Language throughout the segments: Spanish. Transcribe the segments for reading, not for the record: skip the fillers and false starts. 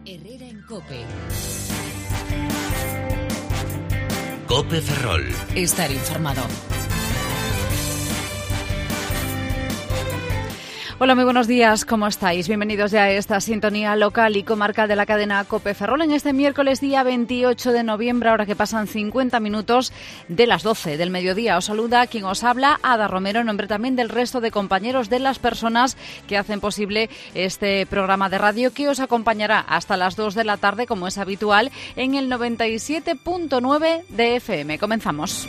Herrera en COPE. COPE Ferrol. Estar informado. Hola, muy buenos días, ¿cómo estáis? Bienvenidos ya a esta sintonía local y comarcal de la cadena COPE Ferrol en este miércoles día 28 de noviembre, ahora que pasan 50 minutos de las 12 del mediodía. Os saluda quien os habla, Ada Romero, en nombre también del resto de compañeros, de las personas que hacen posible este programa de radio que os acompañará hasta las 2 de la tarde, como es habitual, en el 97.9 de FM. Comenzamos.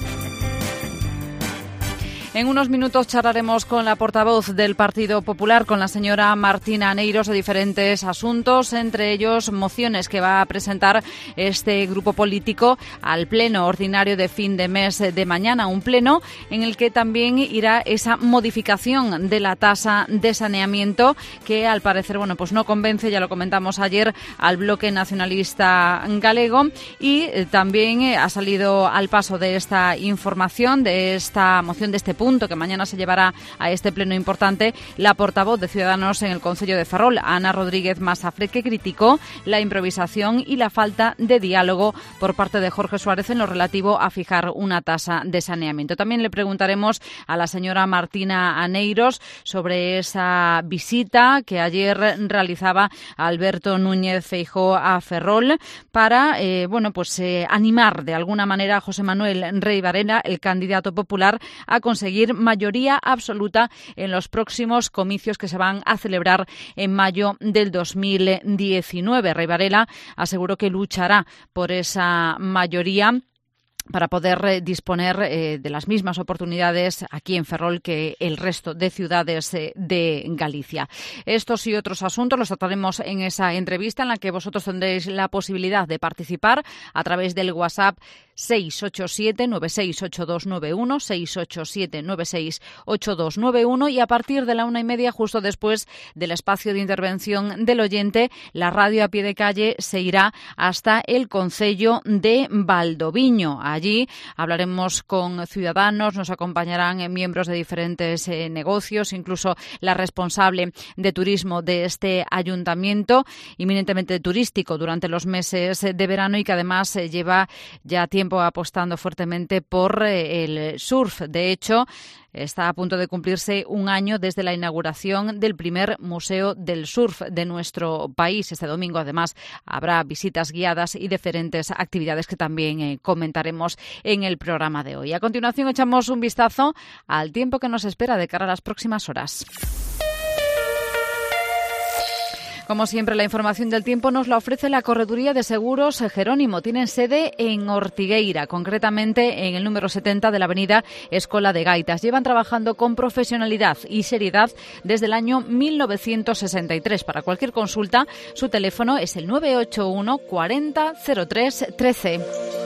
En unos minutos charlaremos con la portavoz del Partido Popular, con la señora Martina Aneiros, de diferentes asuntos, entre ellos mociones que va a presentar este grupo político al pleno ordinario de fin de mes de mañana, un pleno en el que también irá esa modificación de la tasa de saneamiento que al parecer pues no convence, ya lo comentamos ayer, al bloque nacionalista galego, y también ha salido al paso de esta información, de esta moción, de este punto que mañana se llevará a este pleno importante, la portavoz de Ciudadanos en el Concello de Ferrol, Ana Rodríguez Masafre, que criticó la improvisación y la falta de diálogo por parte de Jorge Suárez en lo relativo a fijar una tasa de saneamiento. También le preguntaremos a la señora Martina Aneiros sobre esa visita que ayer realizaba Alberto Núñez Feijóo a Ferrol para animar de alguna manera a José Manuel Rey Varela, el candidato popular, a conseguir mayoría absoluta en los próximos comicios que se van a celebrar en mayo del 2019. Rey Varela aseguró que luchará por esa mayoría para poder disponer de las mismas oportunidades aquí en Ferrol que el resto de ciudades de Galicia. Estos y otros asuntos los trataremos en esa entrevista en la que vosotros tendréis la posibilidad de participar a través del WhatsApp 687-968291, 687-968291, y a partir de la 1:30, justo después del espacio de intervención del oyente, la radio a pie de calle se irá hasta el Concello de Valdoviño. Allí hablaremos con ciudadanos, nos acompañarán miembros de diferentes negocios, incluso la responsable de turismo de este ayuntamiento, eminentemente turístico durante los meses de verano y que además lleva ya tiempo apostando fuertemente por el surf. De hecho, está a punto de cumplirse un año desde la inauguración del primer Museo del Surf de nuestro país. Este domingo, además, habrá visitas guiadas y diferentes actividades que también comentaremos en el programa de hoy. A continuación, echamos un vistazo al tiempo que nos espera de cara a las próximas horas. Como siempre, la información del tiempo nos la ofrece la Correduría de Seguros Jerónimo. Tienen sede en Ortigueira, concretamente en el número 70 de la avenida Escola de Gaitas. Llevan trabajando con profesionalidad y seriedad desde el año 1963. Para cualquier consulta, su teléfono es el 981 40 03 13.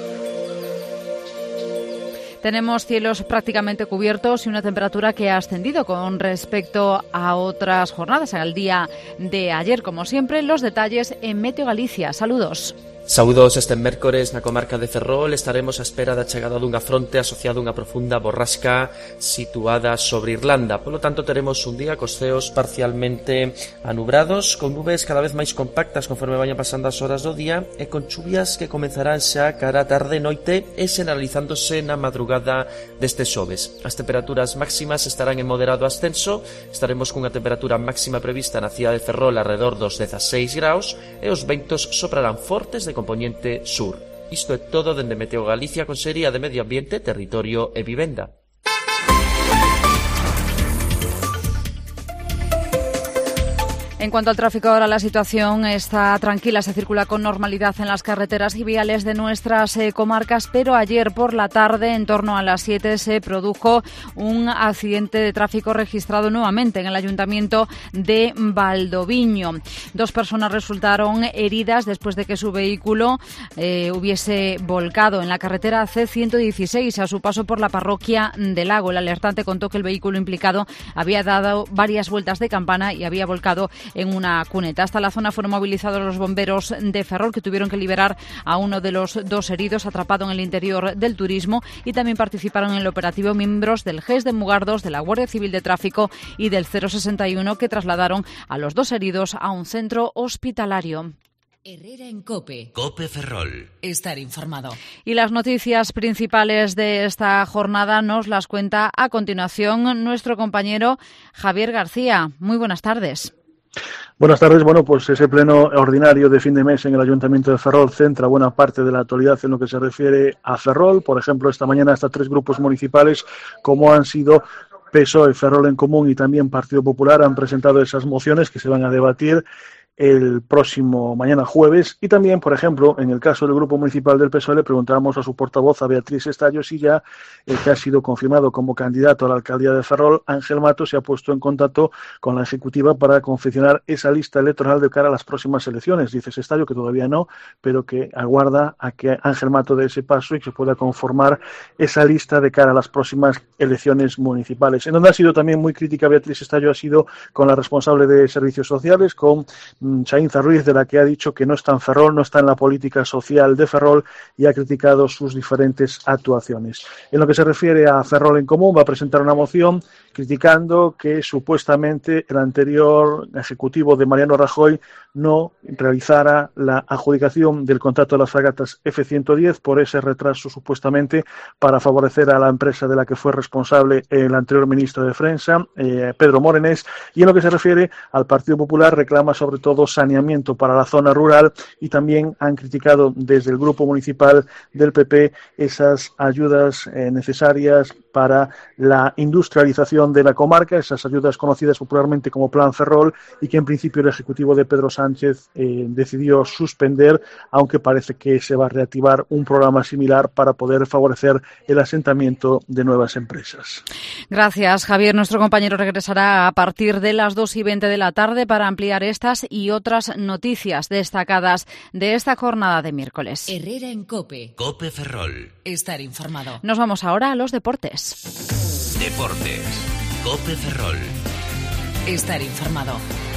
Tenemos cielos prácticamente cubiertos y una temperatura que ha ascendido con respecto a otras jornadas, al día de ayer. Como siempre, los detalles en Meteo Galicia. Saludos. Saúdos, este mércores na comarca de Ferrol estaremos á espera da chegada dunha fronte asociada a unha profunda borrasca situada sobre Irlanda. Polo tanto, teremos un día cos ceos parcialmente anubrados, con nubes cada vez máis compactas conforme vayan pasando as horas do día e con chuvias que comenzarán xa cara a tarde e noite e xeneralizándose na madrugada deste xoves. As temperaturas máximas estarán en moderado ascenso, estaremos cunha temperatura máxima prevista na cidade de Ferrol alrededor dos 16 graus e os ventos soprarán fortes de componente sur. Isto é todo dende Meteo Galicia, Consellería de Medio Ambiente, Territorio e Vivenda. En cuanto al tráfico, ahora la situación está tranquila, se circula con normalidad en las carreteras y viales de nuestras comarcas, pero ayer por la tarde, en torno a las 7, se produjo un accidente de tráfico registrado nuevamente en el Ayuntamiento de Valdoviño. 2 personas resultaron heridas después de que su vehículo hubiese volcado en la carretera C116 a su paso por la parroquia del Lago. El alertante contó que el vehículo implicado había dado varias vueltas de campana y había volcado en una cuneta. Hasta la zona fueron movilizados los bomberos de Ferrol, que tuvieron que liberar a uno de los 2 heridos atrapado en el interior del turismo, y también participaron en el operativo miembros del GES de Mugardos, de la Guardia Civil de Tráfico y del 061, que trasladaron a los 2 heridos a un centro hospitalario. Herrera en COPE. COPE Ferrol. Estar informado. Y las noticias principales de esta jornada nos las cuenta a continuación nuestro compañero Javier García. Muy buenas tardes. Buenas tardes. Bueno, pues ese pleno ordinario de fin de mes en el Ayuntamiento de Ferrol centra buena parte de la actualidad en lo que se refiere a Ferrol. Por ejemplo, esta mañana hasta 3 grupos municipales, como han sido PSOE, Ferrol en Común y también Partido Popular, han presentado esas mociones que se van a debatir el próximo mañana jueves. Y también, por ejemplo, en el caso del Grupo Municipal del PSOE, le preguntábamos a su portavoz, a Beatriz Estallo, si ya el que ha sido confirmado como candidato a la alcaldía de Ferrol, Ángel Mato, se ha puesto en contacto con la ejecutiva para confeccionar esa lista electoral de cara a las próximas elecciones. Dice Estallo que todavía no, pero que aguarda a que Ángel Mato dé ese paso y que se pueda conformar esa lista de cara a las próximas elecciones municipales. En donde ha sido también muy crítica Beatriz Estallo ha sido con la responsable de Servicios Sociales, con Chainza Ruiz, de la que ha dicho que no está en Ferrol, no está en la política social de Ferrol, y ha criticado sus diferentes actuaciones. En lo que se refiere a Ferrol en Común, va a presentar una moción criticando que supuestamente el anterior ejecutivo de Mariano Rajoy no realizara la adjudicación del contrato de las fragatas F-110 por ese retraso supuestamente para favorecer a la empresa de la que fue responsable el anterior ministro de Defensa, Pedro Morenés. Y en lo que se refiere al Partido Popular, reclama sobre todo saneamiento para la zona rural, y también han criticado desde el grupo municipal del PP esas ayudas necesarias para la industrialización de la comarca, esas ayudas conocidas popularmente como Plan Ferrol, y que en principio el ejecutivo de Pedro Sánchez decidió suspender, aunque parece que se va a reactivar un programa similar para poder favorecer el asentamiento de nuevas empresas. Gracias, Javier. Nuestro compañero regresará a partir de las 2:20 de la tarde para ampliar estas y otras noticias destacadas de esta jornada de miércoles. Herrera en COPE. COPE Ferrol. Estar informado. Nos vamos ahora a los deportes. Deportes. COPE Ferrol. Estar informado.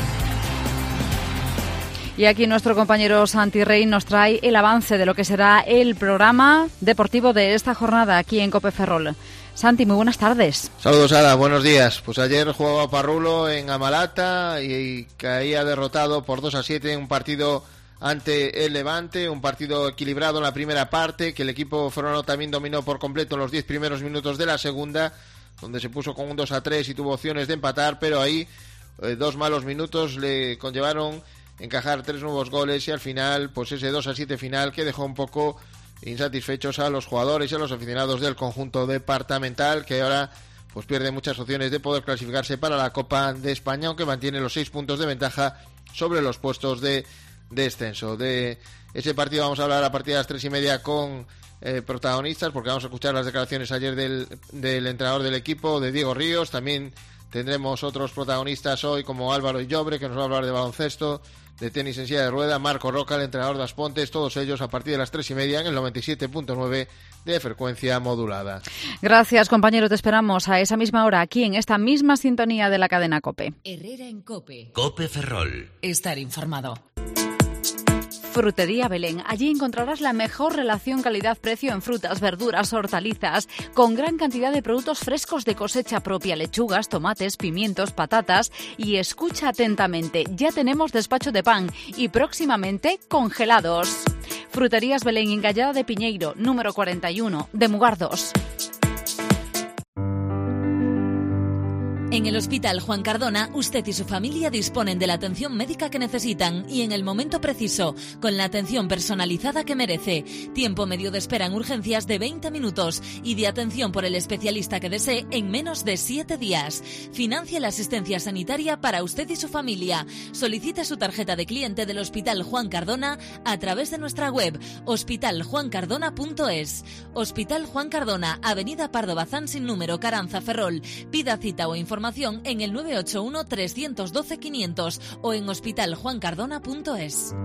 Y aquí nuestro compañero Santi Rey nos trae el avance de lo que será el programa deportivo de esta jornada aquí en COPE Ferrol. Santi, muy buenas tardes. Saludos, Sara, buenos días. Pues ayer jugaba Parrulo en Amalata y caía derrotado por 2-7 en un partido ante el Levante, un partido equilibrado en la primera parte, que el equipo ferrolano también dominó por completo en los 10 primeros minutos de la segunda, donde se puso con un 2-3 y tuvo opciones de empatar, pero ahí 2 malos minutos le conllevaron encajar 3 nuevos goles, y al final pues ese 2-7 final que dejó un poco insatisfechos a los jugadores y a los aficionados del conjunto departamental, que ahora pues pierde muchas opciones de poder clasificarse para la Copa de España, aunque mantiene los 6 puntos de ventaja sobre los puestos de descenso. De ese partido vamos a hablar a partir de las 3:30 con protagonistas, porque vamos a escuchar las declaraciones ayer del entrenador del equipo, de Diego Ríos. También tendremos otros protagonistas hoy, como Álvaro Illobre, que nos va a hablar de baloncesto, de tenis en silla de rueda, Marco Roca, el entrenador de Aspontes, todos ellos a partir de las 3:30 en el 97.9 de frecuencia modulada. Gracias, compañero, te esperamos a esa misma hora aquí en esta misma sintonía de la cadena COPE. Herrera en COPE. COPE Ferrol. Estar informado. Frutería Belén. Allí encontrarás la mejor relación calidad-precio en frutas, verduras, hortalizas, con gran cantidad de productos frescos de cosecha propia, lechugas, tomates, pimientos, patatas. Y escucha atentamente, ya tenemos despacho de pan y próximamente congelados. Fruterías Belén en Gallada de Piñeiro, número 41, de Mugardos. En el Hospital Juan Cardona, usted y su familia disponen de la atención médica que necesitan y en el momento preciso, con la atención personalizada que merece. Tiempo medio de espera en urgencias de 20 minutos y de atención por el especialista que desee en menos de 7 días. Financia la asistencia sanitaria para usted y su familia. Solicite su tarjeta de cliente del Hospital Juan Cardona a través de nuestra web hospitaljuancardona.es. Hospital Juan Cardona, Avenida Pardo Bazán sin número, Caranza, Ferrol. Pida cita o información en el 981 312 500 o en hospitaljuancardona.es.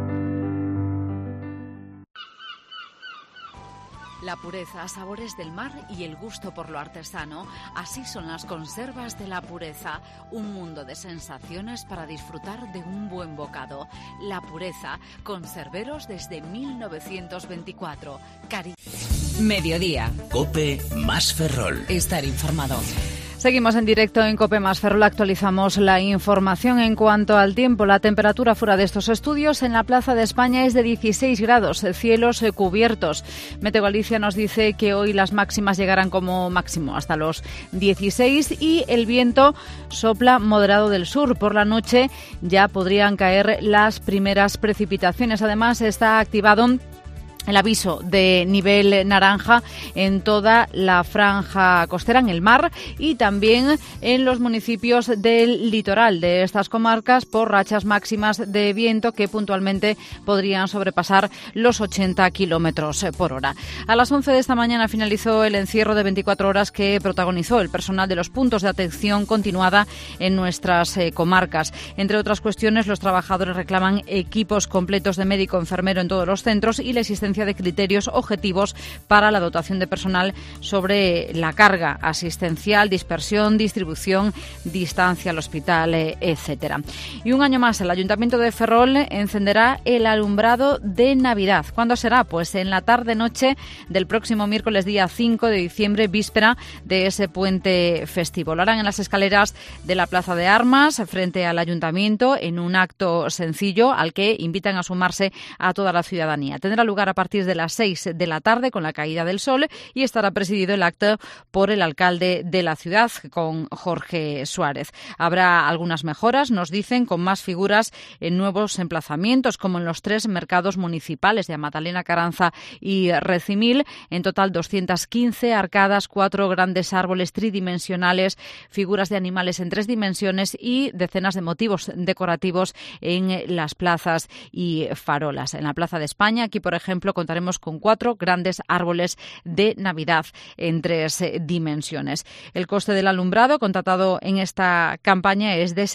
La pureza, sabores del mar y el gusto por lo artesano. Así son las conservas de La Pureza. Un mundo de sensaciones para disfrutar de un buen bocado. La Pureza, conserveros desde 1924. Mediodía. COPE más Ferrol. Estar informado. Seguimos en directo en COPE más Ferrol. Actualizamos la información en cuanto al tiempo. La temperatura fuera de estos estudios en la Plaza de España es de 16 grados, cielos cubiertos. Meteo Galicia nos dice que hoy las máximas llegarán como máximo hasta los 16 y el viento sopla moderado del sur. Por la noche ya podrían caer las primeras precipitaciones. Además, está activado el aviso de nivel naranja en toda la franja costera, en el mar y también en los municipios del litoral de estas comarcas por rachas máximas de viento que puntualmente podrían sobrepasar los 80 kilómetros por hora. A las 11 de esta mañana finalizó el encierro de 24 horas que protagonizó el personal de los puntos de atención continuada en nuestras comarcas. Entre otras cuestiones, los trabajadores reclaman equipos completos de médico-enfermero en todos los centros y la existencia de criterios objetivos para la dotación de personal sobre la carga asistencial, dispersión, distribución, distancia al hospital, etcétera. Y un año más, el Ayuntamiento de Ferrol encenderá el alumbrado de Navidad. ¿Cuándo será? Pues en la tarde-noche del próximo miércoles día 5 de diciembre, víspera de ese puente festivo. Lo harán en las escaleras de la Plaza de Armas, frente al Ayuntamiento, en un acto sencillo al que invitan a sumarse a toda la ciudadanía. Tendrá lugar a partir de las 6 de la tarde con la caída del sol y estará presidido el acto por el alcalde de la ciudad, con Jorge Suárez. Habrá algunas mejoras, nos dicen, con más figuras en nuevos emplazamientos, como en los 3 mercados municipales de Magdalena Carranza y Recimil. En total 215 arcadas, 4 grandes árboles tridimensionales, figuras de animales en 3 dimensiones y decenas de motivos decorativos en las plazas y farolas. En la Plaza de España, aquí por ejemplo, contaremos con 4 grandes árboles de Navidad en 3 dimensiones. El coste del alumbrado contratado en esta campaña es de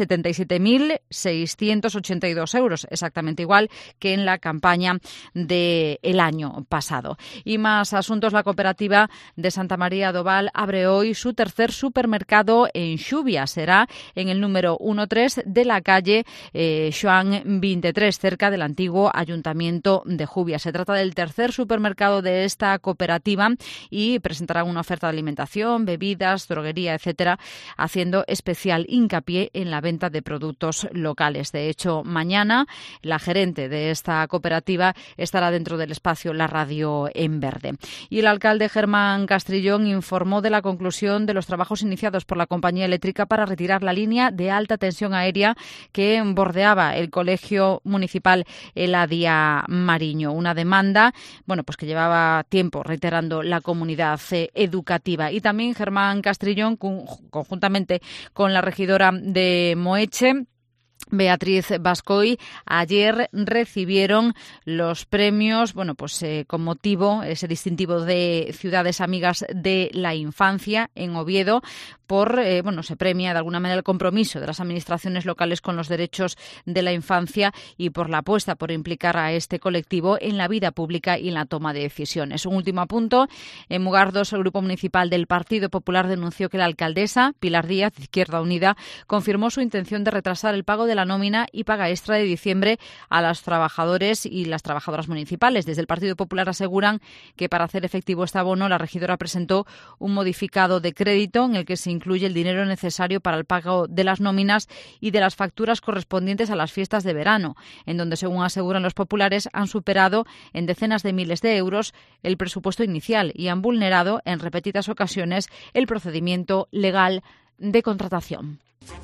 77.682 euros, exactamente igual que en la campaña del año pasado. Y más asuntos, la cooperativa de Santa María do Val abre hoy su tercer supermercado en Xuvia. Será en el número 13 de la calle Xoán 23, cerca del antiguo Ayuntamiento de Xuvia. Se trata del tercer supermercado de esta cooperativa y presentarán una oferta de alimentación, bebidas, droguería, etcétera, haciendo especial hincapié en la venta de productos locales. De hecho, mañana la gerente de esta cooperativa estará dentro del espacio La Radio en Verde. Y el alcalde Germán Castrillón informó de la conclusión de los trabajos iniciados por la compañía eléctrica para retirar la línea de alta tensión aérea que bordeaba el colegio municipal Eladia Mariño. Una demanda pues que llevaba tiempo reiterando la comunidad educativa. Y también Germán Castrillón, conjuntamente con la regidora de Moeche, Beatriz Bascoy, ayer recibieron los premios, con motivo, ese distintivo de Ciudades Amigas de la Infancia en Oviedo, se premia de alguna manera el compromiso de las administraciones locales con los derechos de la infancia y por la apuesta por implicar a este colectivo en la vida pública y en la toma de decisiones. Un último apunto, en Mugardos, el Grupo Municipal del Partido Popular denunció que la alcaldesa, Pilar Díaz, de Izquierda Unida, confirmó su intención de retrasar el pago de la nómina y paga extra de diciembre a los trabajadores y las trabajadoras municipales. Desde el Partido Popular aseguran que para hacer efectivo este abono, la regidora presentó un modificado de crédito en el que se incluye el dinero necesario para el pago de las nóminas y de las facturas correspondientes a las fiestas de verano, en donde, según aseguran los populares, han superado en decenas de miles de euros el presupuesto inicial y han vulnerado en repetidas ocasiones el procedimiento legal de contratación.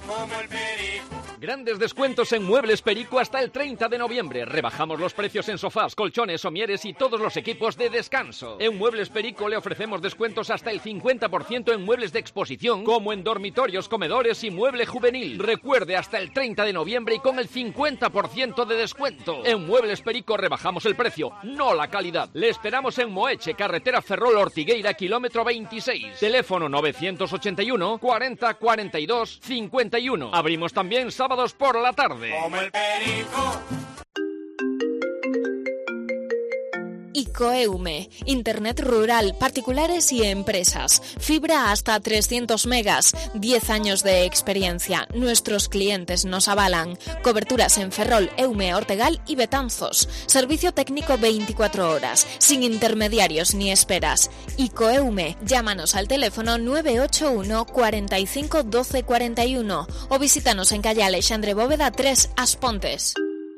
Grandes descuentos en Muebles Perico hasta el 30 de noviembre. Rebajamos los precios en sofás, colchones, somieres y todos los equipos de descanso. En Muebles Perico le ofrecemos descuentos hasta el 50% en muebles de exposición, como en dormitorios, comedores y mueble juvenil. Recuerde, hasta el 30 de noviembre y con el 50% de descuento. En Muebles Perico rebajamos el precio, no la calidad. Le esperamos en Moeche, carretera Ferrol-Ortigueira, kilómetro 26. Teléfono 981 40 42 51. Abrimos también sábados por la tarde. Como el perico. Icoeume, Internet rural, particulares y empresas. Fibra hasta 300 megas, 10 años de experiencia. Nuestros clientes nos avalan. Coberturas en Ferrol, Eume, Ortegal y Betanzos. Servicio técnico 24 horas, sin intermediarios ni esperas. Icoeume, llámanos al teléfono 981 45 12 41 o visítanos en calle Alexandre Bóveda 3, As Pontes.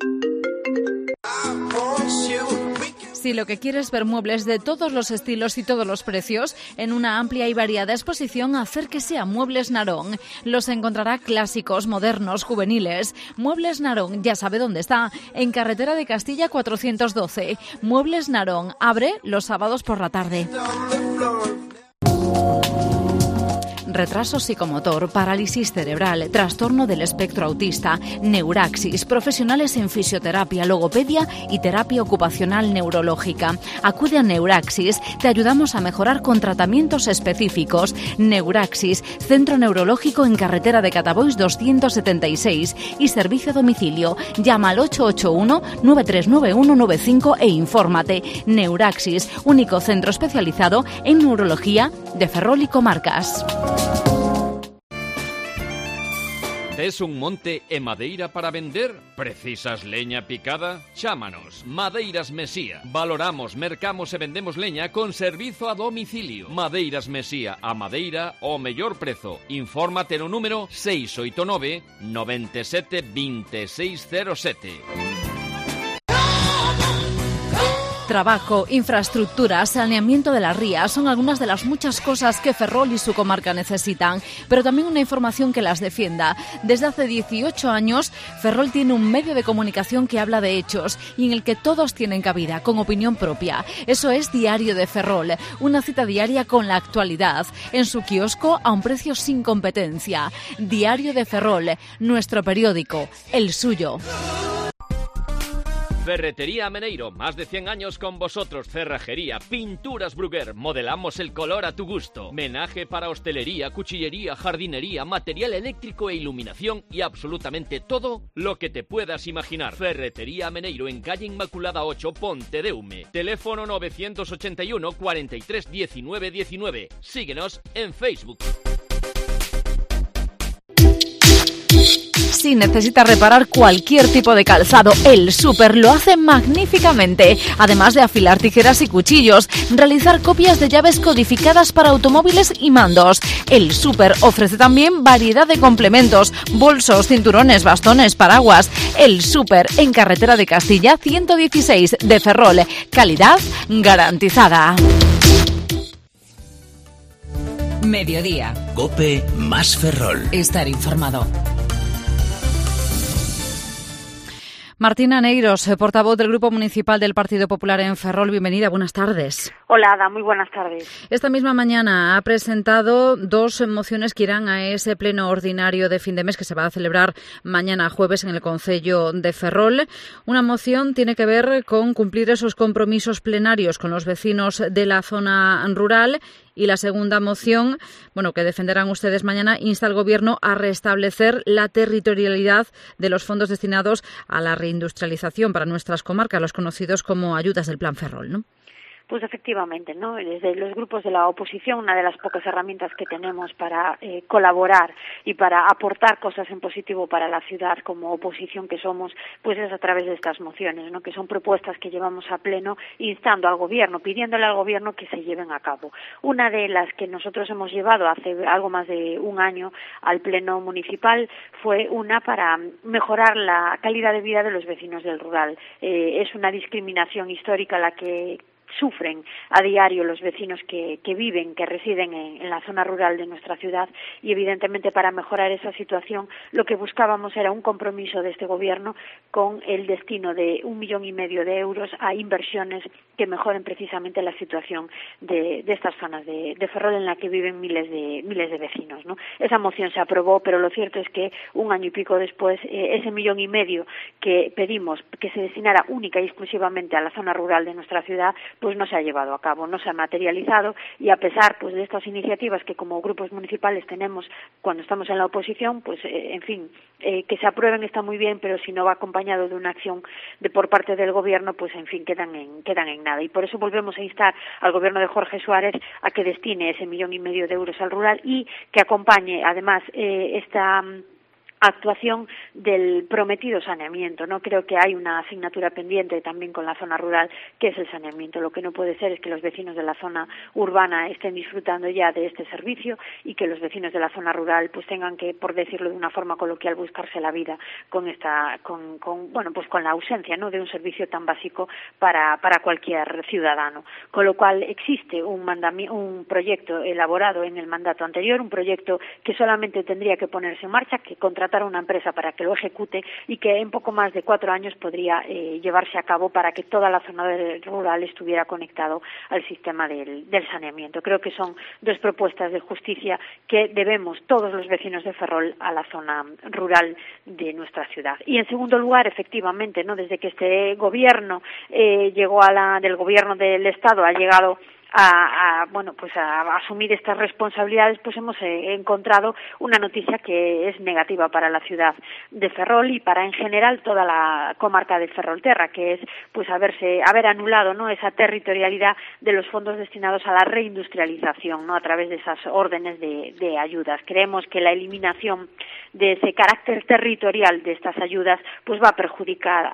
Si lo que quieres es ver muebles de todos los estilos y todos los precios, en una amplia y variada exposición, acérquese a Muebles Narón. Los encontrará clásicos, modernos, juveniles. Muebles Narón, ya sabe dónde está, en Carretera de Castilla 412. Muebles Narón, abre los sábados por la tarde. Retraso psicomotor, parálisis cerebral, trastorno del espectro autista, neuraxis, profesionales en fisioterapia, logopedia y terapia ocupacional neurológica. Acude a Neuraxis, te ayudamos a mejorar con tratamientos específicos. Neuraxis, centro neurológico en Carretera de Catabois 276 y servicio a domicilio. Llama al 881-939195 e infórmate. Neuraxis, único centro especializado en neurología de Ferrol y comarcas. ¿Tes un monte e madeira para vender? ¿Precisas leña picada? Chámanos, Madeiras Mesía. Valoramos, mercamos e vendemos leña con servizo a domicilio. Madeiras Mesía, a madeira o mellor prezo. Infórmate no número 689 97 2607. Trabajo, infraestructura, saneamiento de las rías son algunas de las muchas cosas que Ferrol y su comarca necesitan, pero también una información que las defienda. Desde hace 18 años, Ferrol tiene un medio de comunicación que habla de hechos y en el que todos tienen cabida, con opinión propia. Eso es Diario de Ferrol, una cita diaria con la actualidad, en su kiosco a un precio sin competencia. Diario de Ferrol, nuestro periódico, el suyo. Ferretería Ameneiro, más de 100 años con vosotros. Cerrajería, pinturas Bruguer, modelamos el color a tu gusto. Menaje para hostelería, cuchillería, jardinería, material eléctrico e iluminación y absolutamente todo lo que te puedas imaginar. Ferretería Ameneiro en calle Inmaculada 8, Pontedeume. Teléfono 981 43 19 19. Síguenos en Facebook. Si necesita reparar cualquier tipo de calzado, El Súper lo hace magníficamente. Además de afilar tijeras y cuchillos, realizar copias de llaves codificadas para automóviles y mandos. El Súper ofrece también variedad de complementos, bolsos, cinturones, bastones, paraguas. El Súper en Carretera de Castilla 116 de Ferrol. Calidad garantizada. Mediodía. COPE más Ferrol. Estar informado. Martina Neiros, portavoz del Grupo Municipal del Partido Popular en Ferrol. Bienvenida, buenas tardes. Hola, Ada, muy buenas tardes. Esta misma mañana ha presentado dos mociones que irán a ese pleno ordinario de fin de mes que se va a celebrar mañana jueves en el Concello de Ferrol. Una moción tiene que ver con cumplir esos compromisos plenarios con los vecinos de la zona rural. Y la segunda moción, que defenderán ustedes mañana, insta al Gobierno a restablecer la territorialidad de los fondos destinados a la reindustrialización para nuestras comarcas, los conocidos como ayudas del Plan Ferrol, ¿no? Pues efectivamente, ¿no? Desde los grupos de la oposición, una de las pocas herramientas que tenemos para colaborar y para aportar cosas en positivo para la ciudad como oposición que somos, pues es a través de estas mociones, ¿no? Que son propuestas que llevamos a pleno instando al Gobierno, pidiéndole al Gobierno que se lleven a cabo. Una de las que nosotros hemos llevado hace algo más de un año al pleno municipal fue una para mejorar la calidad de vida de los vecinos del rural. Es una discriminación histórica la que sufren a diario los vecinos que viven, que residen en la zona rural de nuestra ciudad, y evidentemente para mejorar esa situación lo que buscábamos era un compromiso de este Gobierno con el destino de 1,5 millones de euros a inversiones que mejoren precisamente la situación de estas zonas de Ferrol en la que viven miles de vecinos, ¿no? Esa moción se aprobó, pero lo cierto es que un año y pico después ese 1,5 millones que pedimos que se destinara única y exclusivamente a la zona rural de nuestra ciudad, pues no se ha llevado a cabo, no se ha materializado, y a pesar pues de estas iniciativas que como grupos municipales tenemos cuando estamos en la oposición, pues en fin, que se aprueben está muy bien, pero si no va acompañado de una acción por parte del gobierno, pues en fin, quedan en nada. Y por eso volvemos a instar al gobierno de Jorge Suárez a que destine ese 1,5 millones de euros al rural y que acompañe además esta actuación del prometido saneamiento, ¿no? Creo que hay una asignatura pendiente también con la zona rural, que es el saneamiento. Lo que no puede ser es que los vecinos de la zona urbana estén disfrutando ya de este servicio y que los vecinos de la zona rural pues tengan que, por decirlo de una forma coloquial, buscarse la vida con la ausencia, ¿no?, de un servicio tan básico para cualquier ciudadano. Con lo cual existe un proyecto elaborado en el mandato anterior, un proyecto que solamente tendría que ponerse en marcha, que contratar a una empresa para que lo ejecute y que en poco más de 4 años podría llevarse a cabo para que toda la zona rural estuviera conectado al sistema del saneamiento. Creo que son 2 propuestas de justicia que debemos todos los vecinos de Ferrol a la zona rural de nuestra ciudad. Y en segundo lugar, efectivamente, ¿no?, desde que este gobierno llegó del gobierno del Estado ha llegado a asumir estas responsabilidades, pues hemos encontrado una noticia que es negativa para la ciudad de Ferrol y para en general toda la comarca de Ferrolterra, que es pues haber anulado, ¿no?, esa territorialidad de los fondos destinados a la reindustrialización, ¿no?, a través de esas órdenes de ayudas. Creemos que la eliminación de ese carácter territorial de estas ayudas pues va a perjudicar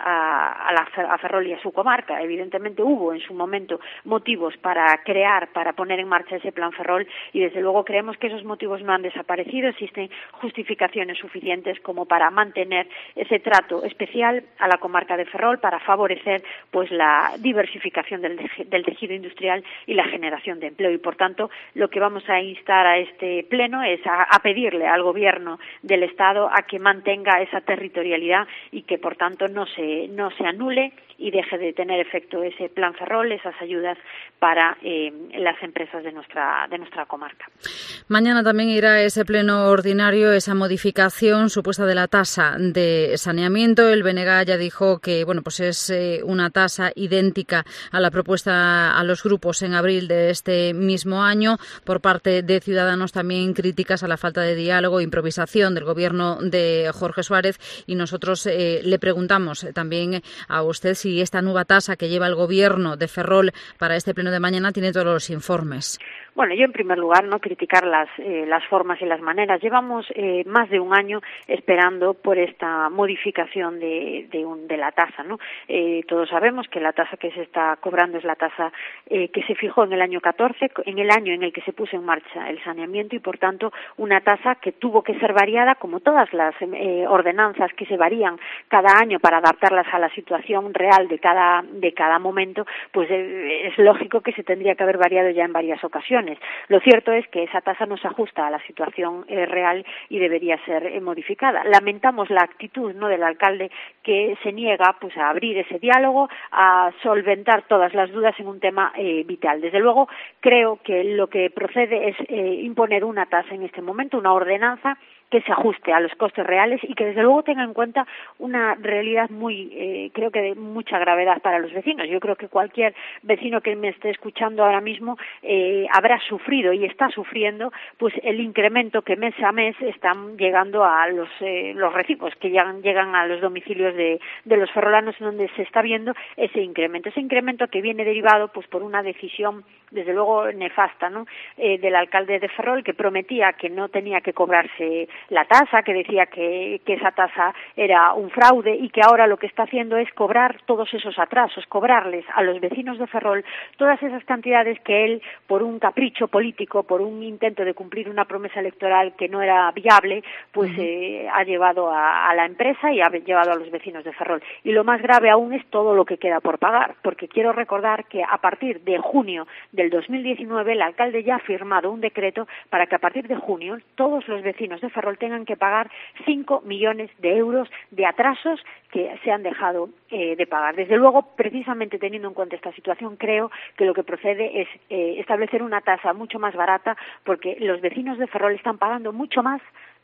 a Ferrol y a su comarca. Evidentemente hubo en su momento motivos para poner en marcha ese plan Ferrol y desde luego creemos que esos motivos no han desaparecido. Existen justificaciones suficientes como para mantener ese trato especial a la comarca de Ferrol, para favorecer pues la diversificación del tejido industrial y la generación de empleo. Y por tanto lo que vamos a instar a este pleno es a pedirle al gobierno del Estado a que mantenga esa territorialidad y que por tanto no se anule y deje de tener efecto ese plan Ferrol, esas ayudas para las empresas de nuestra comarca. Mañana también irá ese pleno ordinario, esa modificación supuesta de la tasa de saneamiento. El BNG ya dijo que pues es una tasa idéntica a la propuesta a los grupos en abril de este mismo año. Por parte de Ciudadanos también críticas a la falta de diálogo e improvisación del gobierno de Jorge Suárez, y nosotros le preguntamos también a usted si esta nueva tasa que lleva el gobierno de Ferrol para este pleno de mañana tiene todos los informes. Bueno, yo en primer lugar no criticar las formas y las maneras. Llevamos más de un año esperando por esta modificación de la tasa, ¿no? Todos sabemos que la tasa que se está cobrando es la tasa que se fijó en el año 14, en el año en el que se puso en marcha el saneamiento, y por tanto una tasa que tuvo que ser variada, como todas las ordenanzas que se varían cada año para adaptarlas a la situación real de cada momento, pues es lógico que se tendría que haber variado ya en varias ocasiones. Lo cierto es que esa tasa no se ajusta a la situación real y debería ser modificada. Lamentamos la actitud, ¿no?, del alcalde, que se niega pues a abrir ese diálogo, a solventar todas las dudas en un tema vital. Desde luego creo que lo que procede es imponer una tasa en este momento, una ordenanza que se ajuste a los costes reales y que desde luego tenga en cuenta una realidad creo que de mucha gravedad para los vecinos. Yo creo que cualquier vecino que me esté escuchando ahora mismo habrá sufrido y está sufriendo pues el incremento que mes a mes están llegando a los recibos que llegan a los domicilios de los ferrolanos, donde se está viendo ese incremento que viene derivado pues por una decisión desde luego nefasta, ¿no?, del alcalde de Ferrol, que prometía que no tenía que cobrarse la tasa, que decía que esa tasa era un fraude, y que ahora lo que está haciendo es cobrar todos esos atrasos, cobrarles a los vecinos de Ferrol todas esas cantidades que él, por un capricho político, por un intento de cumplir una promesa electoral que no era viable, pues ha llevado a la empresa y ha llevado a los vecinos de Ferrol. Y lo más grave aún es todo lo que queda por pagar, porque quiero recordar que a partir de junio del 2019 el alcalde ya ha firmado un decreto para que a partir de junio todos los vecinos de Ferrol tengan que pagar 5 millones de euros de atrasos que se han dejado de pagar. Desde luego, precisamente teniendo en cuenta esta situación, creo que lo que procede es establecer una tasa mucho más barata, porque los vecinos de Ferrol están pagando mucho más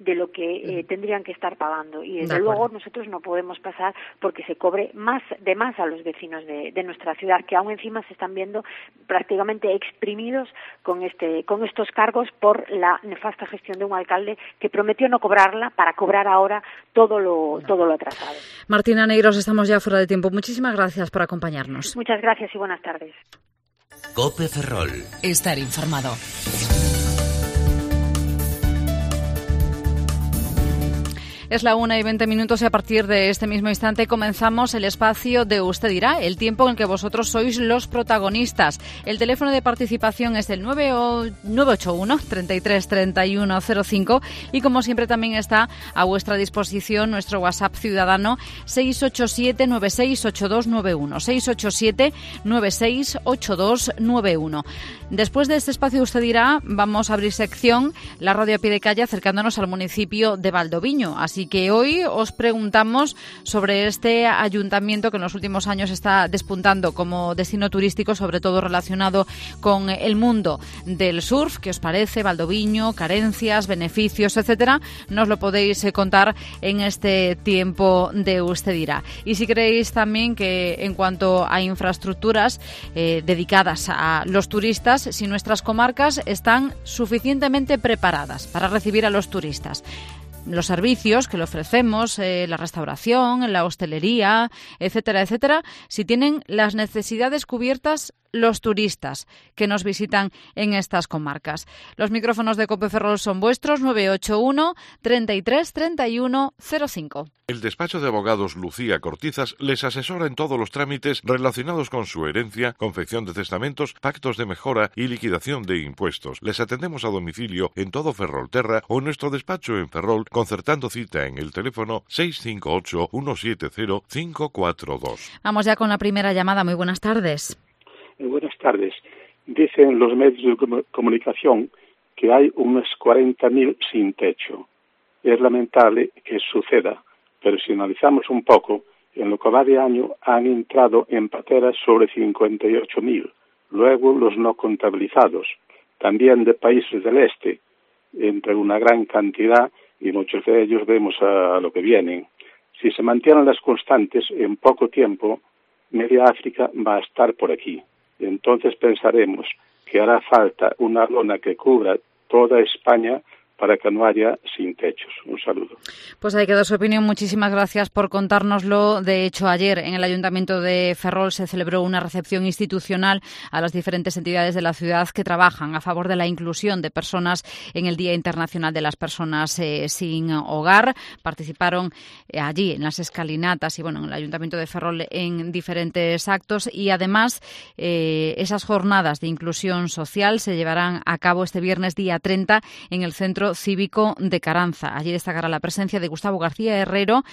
de lo que tendrían que estar pagando. Y desde luego nosotros no podemos pasar porque se cobre más a los vecinos de nuestra ciudad, que aún encima se están viendo prácticamente exprimidos con estos cargos por la nefasta gestión de un alcalde que prometió no cobrarla para cobrar ahora todo lo atrasado. Martina Neiros, estamos ya fuera de tiempo. Muchísimas gracias por acompañarnos. Muchas gracias y buenas tardes. COPE Ferrol. Estar informado. Es la 1:20 y a partir de este mismo instante comenzamos el espacio de Usted dirá, el tiempo en el que vosotros sois los protagonistas. El teléfono de participación es el 981 33 31 05 y como siempre también está a vuestra disposición nuestro WhatsApp ciudadano 687 968291 687 968291. Después de este espacio de Usted dirá, vamos a abrir sección La Radio a pie de calle acercándonos al municipio de Valdoviño. Así que hoy os preguntamos sobre este ayuntamiento que en los últimos años está despuntando como destino turístico, sobre todo relacionado con el mundo del surf. ¿Qué os parece? Valdoviño, carencias, beneficios, etcétera. Nos lo podéis contar en este tiempo de Usted dirá. Y si creéis también que en cuanto a infraestructuras dedicadas a los turistas, si nuestras comarcas están suficientemente preparadas para recibir a los turistas. Los servicios que le ofrecemos, la restauración, la hostelería, etcétera, etcétera, si tienen las necesidades cubiertas los turistas que nos visitan en estas comarcas. Los micrófonos de COPE Ferrol son vuestros, 981 33 31 05. El despacho de abogados Lucía Cortizas les asesora en todos los trámites relacionados con su herencia, confección de testamentos, pactos de mejora y liquidación de impuestos. Les atendemos a domicilio en todo Ferrolterra o en nuestro despacho en Ferrol, concertando cita en el teléfono 658 170 542. Vamos ya con la primera llamada. Muy buenas tardes. Buenas tardes. Dicen los medios de comunicación que hay unos 40.000 sin techo. Es lamentable que suceda, pero si analizamos un poco, en lo que va de año han entrado en pateras sobre 58.000, luego los no contabilizados, también de países del este, entre una gran cantidad y muchos de ellos vemos a lo que vienen. Si se mantienen las constantes, en poco tiempo, media África va a estar por aquí. Entonces pensaremos que hará falta una lona que cubra toda España para que no haya sin techos. Un saludo. Pues ahí quedó su opinión. Muchísimas gracias por contárnoslo. De hecho, ayer en el Ayuntamiento de Ferrol se celebró una recepción institucional a las diferentes entidades de la ciudad que trabajan a favor de la inclusión de personas en el Día Internacional de las Personas sin Hogar. Participaron allí en las escalinatas y, bueno, en el Ayuntamiento de Ferrol en diferentes actos y, además, esas jornadas de inclusión social se llevarán a cabo este viernes día 30 en el Centro Cívico de Caranza. Allí destacará la presencia de Gustavo García Herrero,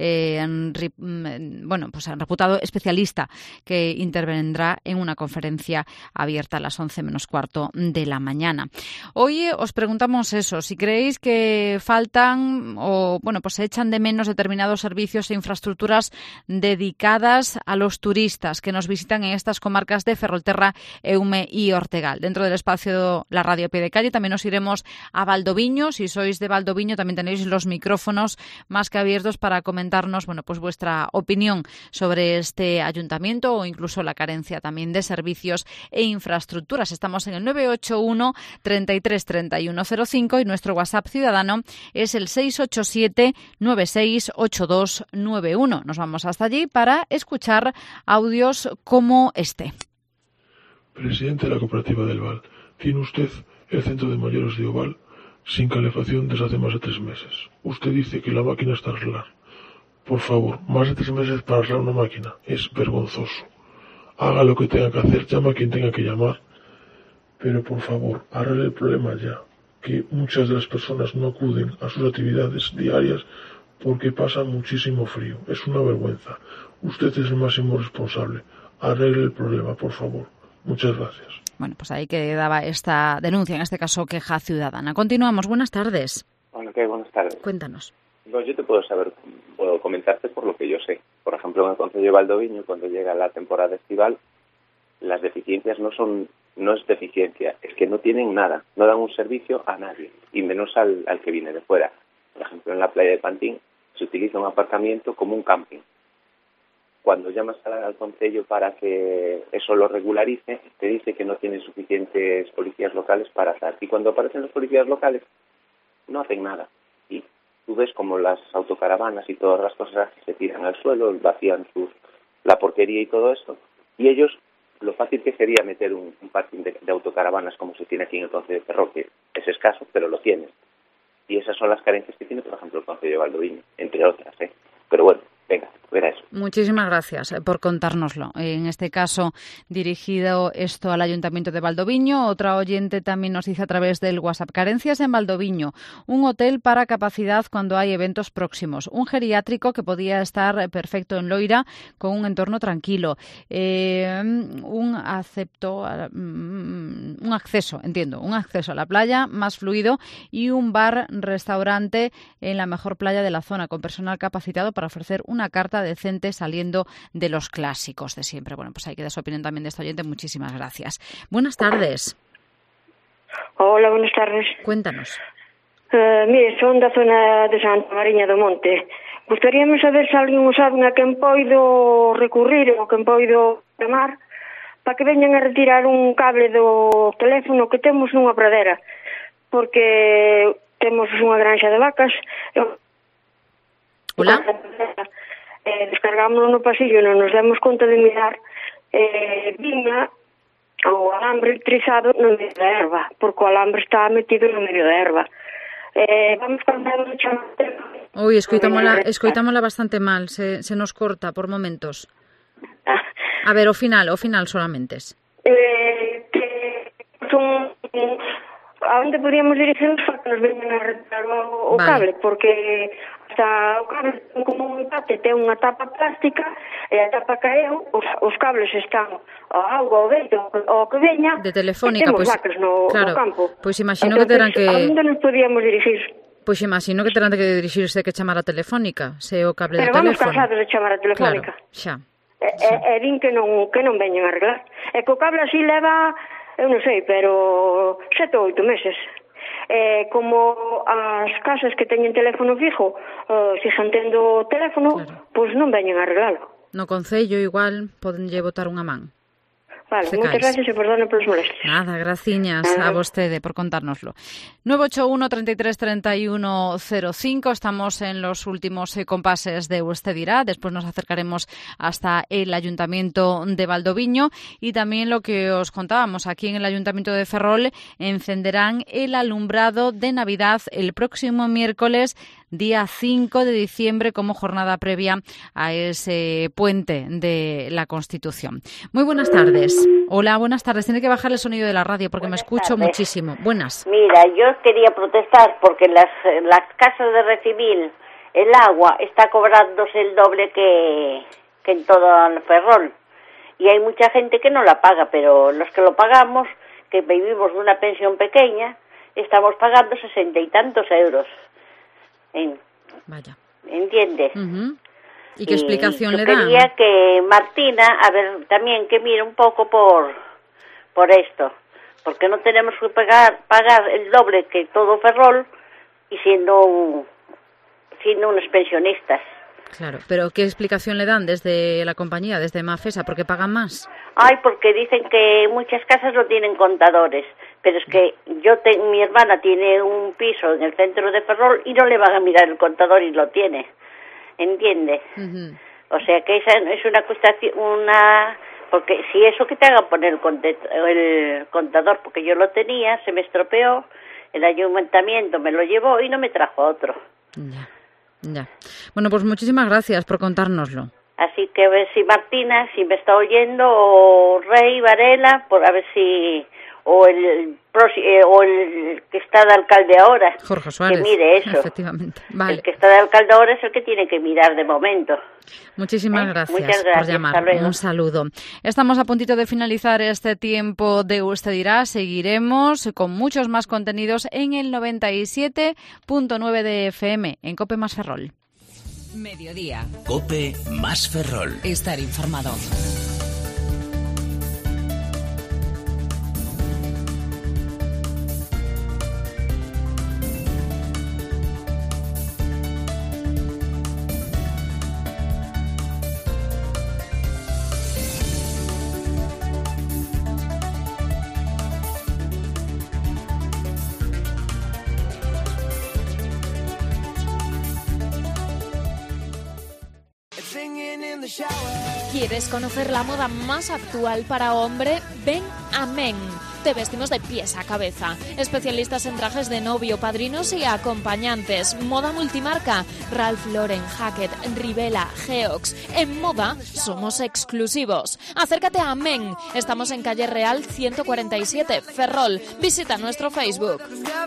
reputado especialista que intervendrá en una conferencia abierta a las 11 menos cuarto de la mañana. Hoy os preguntamos eso, si creéis que faltan o se echan de menos determinados servicios e infraestructuras dedicadas a los turistas que nos visitan en estas comarcas de Ferrolterra, Eume y Ortegal. Dentro del espacio La Radio a pie de calle también nos iremos a Valdoviño. Si sois de Valdoviño también tenéis los micrófonos más que abiertos para comentarnos vuestra opinión sobre este ayuntamiento o incluso la carencia también de servicios e infraestructuras. Estamos en el 981 33 31 05 y nuestro WhatsApp ciudadano es el 687 968291. Nos vamos hasta allí para escuchar audios como este. Presidente de la Cooperativa del Val, ¿tiene usted el centro de mayores de Oval sin calefacción desde hace más de 3 meses? Usted dice que la máquina está a arreglar. Por favor, más de 3 meses para arreglar una máquina. Es vergonzoso. Haga lo que tenga que hacer, llama a quien tenga que llamar. Pero por favor, arregle el problema ya. Que muchas de las personas no acuden a sus actividades diarias porque pasa muchísimo frío. Es una vergüenza. Usted es el máximo responsable. Arregle el problema, por favor. Muchas gracias. Bueno, pues ahí quedaba esta denuncia, en este caso queja ciudadana. Continuamos. Buenas tardes. Hola, ¿qué? Buenas tardes. Cuéntanos. No, yo te puedo comentarte por lo que yo sé. Por ejemplo, en el concello de Valdoviño, cuando llega la temporada estival, las deficiencias no es deficiencia, es que no tienen nada, no dan un servicio a nadie, y menos al que viene de fuera. por ejemplo, en la playa de Pantín, se utiliza un aparcamiento como un camping. Cuando llamas al concello para que eso lo regularice, te dice que no tienen suficientes policías locales para hacer. Y cuando aparecen los policías locales, no hacen nada. Y tú ves como las autocaravanas y todas las cosas se tiran al suelo, vacían la porquería y todo esto. Y ellos, lo fácil que sería meter un parking de autocaravanas como se tiene aquí en el concello de Ferrol, que es escaso, pero lo tienes. Y esas son las carencias que tiene, por ejemplo, el concello de Valdoviño, entre otras. Pero bueno, venga, verá eso. Muchísimas gracias por contárnoslo. En este caso, dirigido esto al Ayuntamiento de Valdoviño. Otra oyente también nos dice a través del WhatsApp: carencias en Valdoviño, un hotel para capacidad cuando hay eventos próximos, un geriátrico que podía estar perfecto en Loira con un entorno tranquilo, un acceso a la playa más fluido y un bar-restaurante en la mejor playa de la zona con personal capacitado para ofrecer una carta decente saliendo de los clásicos de siempre. Bueno, pues ahí queda su opinión también de este oyente. Muchísimas gracias. Buenas tardes. Hola, buenas tardes. Cuéntanos. Mire, son da zona de Santa Mariña do Monte. Gustaríame saber se alguén sabe a quen poido recurrir ou quen poido chamar para que veñan a retirar un cable do teléfono que temos nunha pradera, porque temos unha granxa de vacas. Hola. Descargámoslo no pasillo, non nos demos conta de mirar, viña o alambre electrizado no medio da erva, porque o alambre está metido no medio da erva. Vamos cambiar de chamate. Ui, escoitámola bastante mal, se nos corta por momentos. A ver, o final solamente. A onde podíamos dirigirnos para que nos veñan a retirar o cable, porque hasta o cable como un empate ten unha tapa plástica e a tapa caeu, os cables están ao auga, ao vento, ao que veña, de Telefónica, pois vacas no campo. Pois imagino que terán que... A onde nos podíamos dirigir? Pois imagino que terán que dirigirse que chamar a Telefónica, se o cable de teléfono. Pero vamos cansados de chamar a Telefónica. Claro, xa. E din que non veñen a arreglar. E que o cable así leva, eu non sei, pero 7 ou 8 meses. Como as casas que teñen teléfono fijo sigan tendo teléfono, pois non veñen a arreglalo. No concello igual podenlle botar unha man. Vale, moitas gracias e perdone polos molestias. Nada, graciñas a vostede por contárnoslo. 981 33 31 05, estamos en los últimos compases de Usted dirá, después nos acercaremos hasta el Ayuntamiento de Valdoviño y también lo que os contábamos, aquí en el Ayuntamiento de Ferrol encenderán el alumbrado de Navidad el próximo miércoles, día 5 de diciembre, como jornada previa a ese puente de la Constitución. Muy buenas tardes. Hola, buenas tardes. Tiene que bajar el sonido de la radio porque me escucho muchísimo. Buenas. Mira, yo quería protestar porque las casas de recibir el agua está cobrándose el doble que en todo el Ferrol. Y hay mucha gente que no la paga, pero los que lo pagamos, que vivimos de una pensión pequeña, estamos pagando 60 y tantos euros. Vaya. ¿Entiendes? ¿Y qué explicación le dan? Quería que Martina, a ver, también que mire un poco por esto, porque no tenemos que pagar el doble que todo Ferrol y siendo unos pensionistas. Claro, pero ¿qué explicación le dan desde la compañía, desde Mafesa? ¿Por qué pagan más? Porque dicen que muchas casas no tienen contadores, pero es que mi hermana tiene un piso en el centro de Ferrol y no le van a mirar el contador y lo tiene. ¿Entiendes? O sea que esa es una cuestión, porque si eso que te haga poner el contador, porque yo lo tenía, se me estropeó, el ayuntamiento me lo llevó y no me trajo otro. Ya. Bueno, pues muchísimas gracias por contárnoslo. Así que a ver si Martina, si me está oyendo, o Rey Varela, por a ver si... O el que está de alcalde ahora. Jorge Suárez. Que mire eso. Efectivamente. Vale. El que está de alcalde ahora es el que tiene que mirar de momento. Muchísimas gracias. Muchas gracias por llamar. Un saludo. Estamos a puntito de finalizar este tiempo de Usted dirá. Seguiremos con muchos más contenidos en el 97.9 de FM, en COPE más Ferrol. Mediodía. COPE más Ferrol. Estar informado. ¿Quieres conocer la moda más actual para hombre? Ven a Men. Te vestimos de pies a cabeza. Especialistas en trajes de novio, padrinos y acompañantes. Moda multimarca. Ralph Lauren, Hackett, Rivella, Geox. En moda somos exclusivos. Acércate a Men. Estamos en Calle Real 147, Ferrol. Visita nuestro Facebook.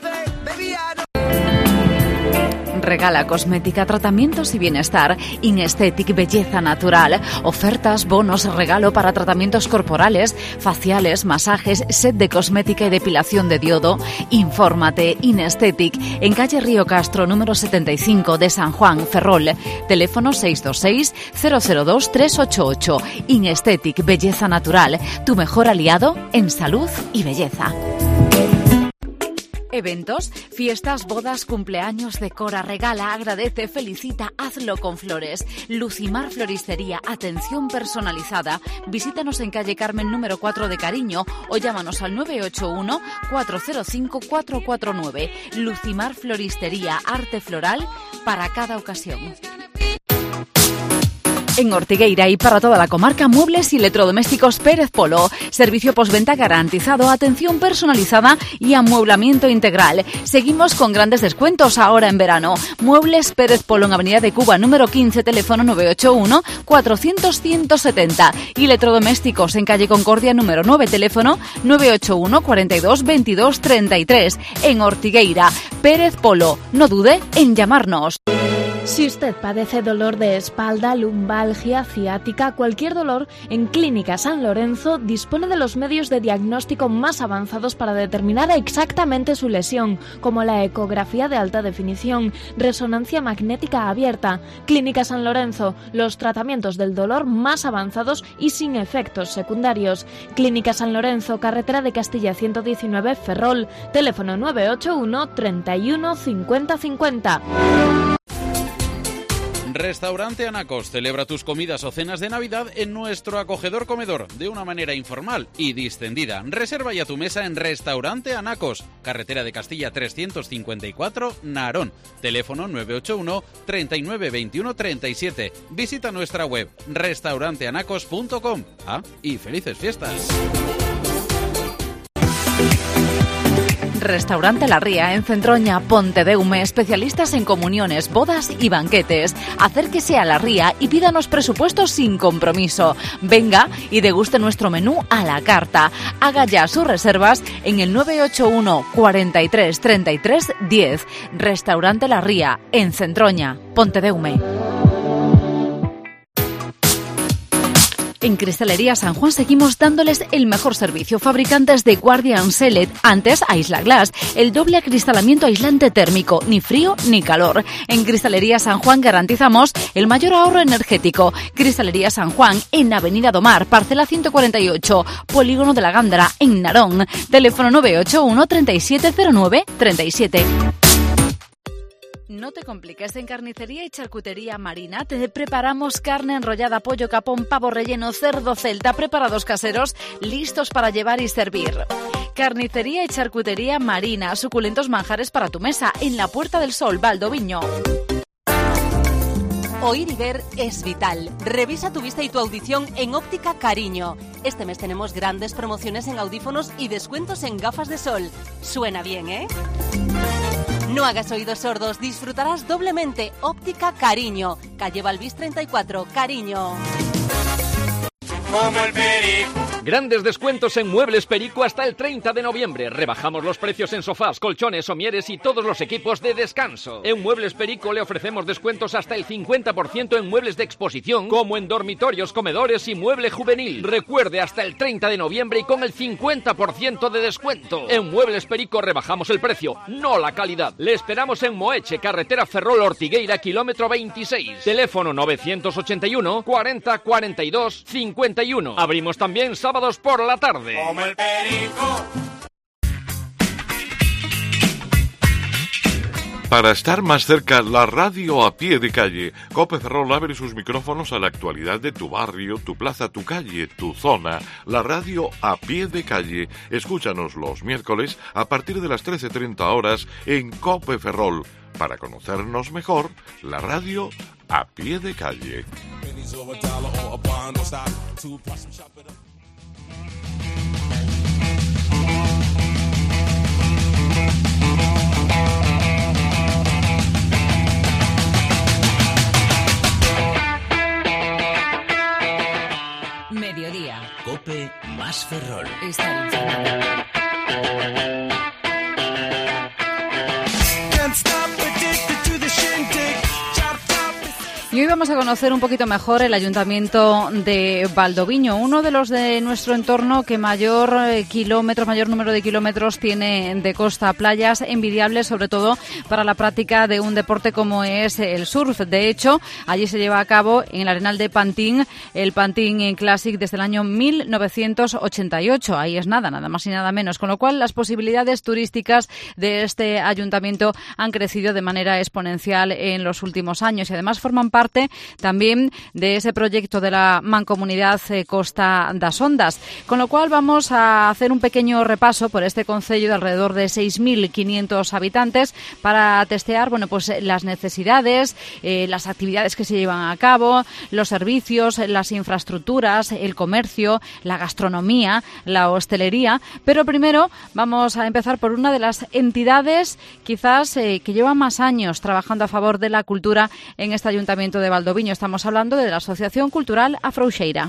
Regala cosmética, tratamientos y bienestar. Inestetic, belleza natural. Ofertas, bonos, regalo para tratamientos corporales, faciales, masajes, set de cosmética y depilación de diodo. Infórmate. Inestetic, en calle Río Castro, número 75 de San Juan, Ferrol. Teléfono 626-002-388. Inestetic, belleza natural. Tu mejor aliado en salud y belleza. Eventos, fiestas, bodas, cumpleaños, decora, regala, agradece, felicita, hazlo con flores. Lucimar Floristería, atención personalizada. Visítanos en calle Carmen número 4 de Cariño o llámanos al 981-405-449. Lucimar Floristería, arte floral para cada ocasión. En Ortigueira y para toda la comarca, muebles y electrodomésticos Pérez Polo. Servicio postventa garantizado, atención personalizada y amueblamiento integral. Seguimos con grandes descuentos ahora en verano. Muebles Pérez Polo en Avenida de Cuba, número 15, teléfono 981-400-170. Y electrodomésticos en calle Concordia, número 9, teléfono 981-42-22-33. En Ortigueira, Pérez Polo. No dude en llamarnos. Si usted padece dolor de espalda, lumbalgia, ciática, cualquier dolor, en Clínica San Lorenzo dispone de los medios de diagnóstico más avanzados para determinar exactamente su lesión, como la ecografía de alta definición, resonancia magnética abierta. Clínica San Lorenzo, los tratamientos del dolor más avanzados y sin efectos secundarios. Clínica San Lorenzo, carretera de Castilla 119, Ferrol, teléfono 981 31 50 50. Restaurante Anacos celebra tus comidas o cenas de Navidad en nuestro acogedor comedor de una manera informal y distendida. Reserva ya tu mesa en Restaurante Anacos, carretera de Castilla 354, Narón. Teléfono 981 39 21 37. Visita nuestra web restauranteanacos.com. Y felices fiestas. Restaurante La Ría en Centroña, Pontedeume, especialistas en comuniones, bodas y banquetes. Acérquese a La Ría y pídanos presupuestos sin compromiso. Venga y deguste nuestro menú a la carta. Haga ya sus reservas en el 981 43 33 10. Restaurante La Ría en Centroña, Pontedeume. En Cristalería San Juan seguimos dándoles el mejor servicio. Fabricantes de Guardian Select, antes Isla Glass, el doble acristalamiento aislante térmico, ni frío ni calor. En Cristalería San Juan garantizamos el mayor ahorro energético. Cristalería San Juan en Avenida Domar, parcela 148, Polígono de la Gándara, en Narón. Teléfono 981 3709 37. No te compliques, en Carnicería y Charcutería Marina te preparamos carne enrollada, pollo capón, pavo relleno, cerdo celta, preparados caseros, listos para llevar y servir. Carnicería y Charcutería Marina, suculentos manjares para tu mesa, en la Puerta del Sol, Valdoviño. Oír y ver es vital. Revisa tu vista y tu audición en Óptica Cariño. Este mes tenemos grandes promociones en audífonos y descuentos en gafas de sol. Suena bien, ¿eh? No hagas oídos sordos, disfrutarás doblemente. Óptica Cariño, calle Balbís 34, Cariño. Como el perico. Grandes descuentos en Muebles Perico hasta el 30 de noviembre. Rebajamos los precios en sofás, colchones, somieres y todos los equipos de descanso. En Muebles Perico le ofrecemos descuentos hasta el 50% en muebles de exposición, como en dormitorios, comedores y mueble juvenil. Recuerde, hasta el 30 de noviembre y con el 50% de descuento. En Muebles Perico rebajamos el precio, no la calidad. Le esperamos en Moeche, carretera Ferrol Ortigueira, kilómetro 26. Teléfono 981 40 42 51. Abrimos también sábados por la tarde. Como el perico. Para estar más cerca, la radio a pie de calle. Cope Ferrol abre sus micrófonos a la actualidad de tu barrio, tu plaza, tu calle, tu zona. La radio a pie de calle. Escúchanos los miércoles a partir de las 13:30 horas en Cope Ferrol. Para conocernos mejor, la radio a pie de calle. don't stop. 2 plus, chop it up. Mediodía. COPE más Ferrol. Estar informado. Y hoy vamos a conocer un poquito mejor el Ayuntamiento de Valdoviño, uno de los de nuestro entorno que mayor número de kilómetros tiene de costa, playas envidiables, sobre todo para la práctica de un deporte como es el surf. De hecho, allí se lleva a cabo en el Arenal de Pantín, el Pantín Classic desde el año 1988. Ahí es nada más y nada menos, con lo cual las posibilidades turísticas de este ayuntamiento han crecido de manera exponencial en los últimos años y además forman parte también de ese proyecto de la Mancomunidad Costa das Ondas, con lo cual vamos a hacer un pequeño repaso por este concello de alrededor de 6.500 habitantes para testear las necesidades, las actividades que se llevan a cabo, los servicios, las infraestructuras, el comercio, la gastronomía, la hostelería. Pero primero vamos a empezar por una de las entidades quizás que lleva más años trabajando a favor de la cultura en este ayuntamiento de Valdoviño. Estamos hablando de la Asociación Cultural Afrouxeira.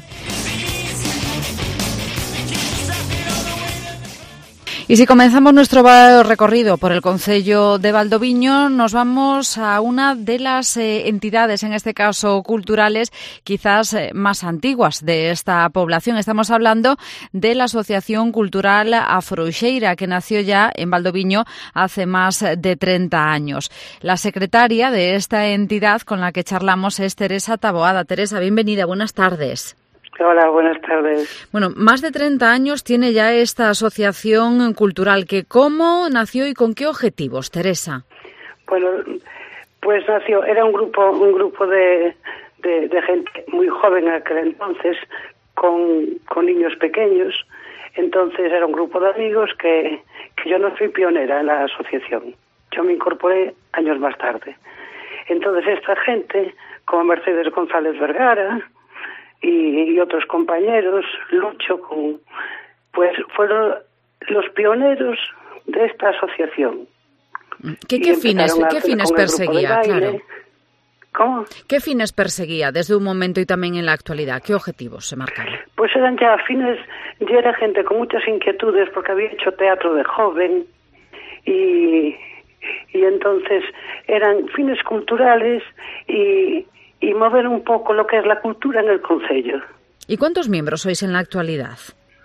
Y si comenzamos nuestro recorrido por el concello de Valdoviño, nos vamos a una de las entidades, en este caso culturales, quizás más antiguas de esta población. Estamos hablando de la Asociación Cultural Afrouxeira, que nació ya en Valdoviño hace más de 30 años. La secretaria de esta entidad con la que charlamos es Teresa Taboada. Teresa, bienvenida, buenas tardes. Hola, buenas tardes. Bueno, más de 30 años tiene ya esta asociación cultural. ¿Cómo nació y con qué objetivos, Teresa? Bueno, pues nació, era un grupo de gente muy joven en aquel entonces, con niños pequeños. Entonces era un grupo de amigos que yo no fui pionera en la asociación. Yo me incorporé años más tarde. Entonces esta gente, como Mercedes González Vergara y otros compañeros, Lucho, pues fueron los pioneros de esta asociación. ¿Qué fines perseguía? Claro. ¿Cómo? ¿Qué fines perseguía desde un momento y también en la actualidad? ¿Qué objetivos se marcaban? Pues eran ya fines, ya era gente con muchas inquietudes porque había hecho teatro de joven y entonces eran fines culturales y mover un poco lo que es la cultura en el concello. ¿Y cuántos miembros sois en la actualidad?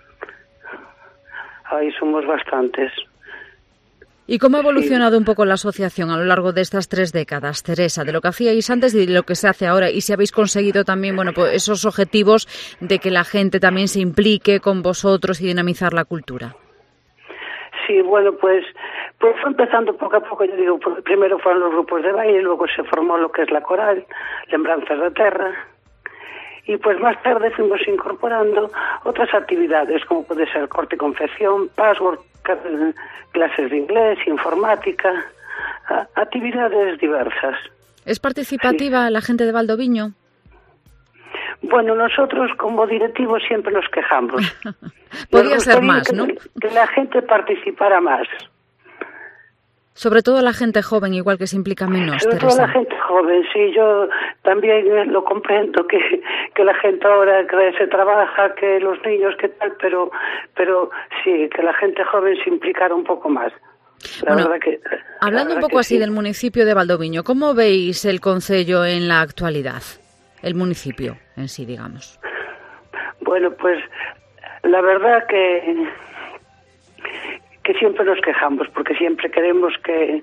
Ahí somos bastantes. ¿Y cómo ha evolucionado un poco la asociación a lo largo de estas 3 décadas, Teresa, de lo que hacíais antes y de lo que se hace ahora? Y si habéis conseguido también, pues esos objetivos de que la gente también se implique con vosotros y dinamizar la cultura. Sí, bueno, pues fue empezando poco a poco. Yo digo, primero fueron los grupos de baile, luego se formó lo que es la coral, Lembranzas de Terra, y pues más tarde fuimos incorporando otras actividades, como puede ser corte y confección, password, clases de inglés, informática, actividades diversas. ¿Es participativa la gente de Valdoviño? Bueno, nosotros como directivos siempre nos quejamos. Podría ser más, ¿no? Que la gente participara más. Sobre todo la gente joven, igual que se implica menos, Sobre Teresa. todo la gente joven, sí, yo también lo comprendo, que la gente ahora que se trabaja, que los niños, que tal, pero sí, que la gente joven se implicara un poco más. Hablando un poco así del municipio de Valdoviño, ¿cómo veis el concello en la actualidad? El municipio en sí, digamos. Bueno, pues la verdad que siempre nos quejamos, porque siempre queremos que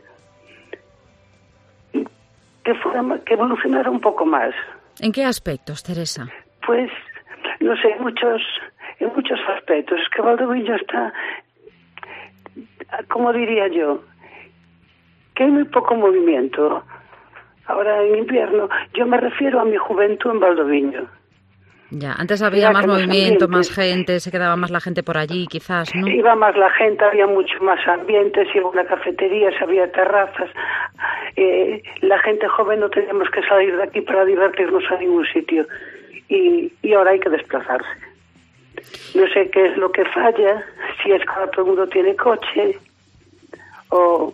evolucionara un poco más. ¿En qué aspectos, Teresa? Pues, no sé, en muchos aspectos. Es que Valdoviño está, como diría yo, que hay muy poco movimiento. Ahora en invierno, yo me refiero a mi juventud en Valdoviño. Ya, antes había más movimiento, más gente, se quedaba más la gente por allí, quizás, ¿no? Iba más la gente, había mucho más ambientes, iba a una cafetería, había terrazas. La gente joven no teníamos que salir de aquí para divertirnos a ningún sitio. y ahora hay que desplazarse. No sé qué es lo que falla, si es que ahora todo el mundo tiene coche o...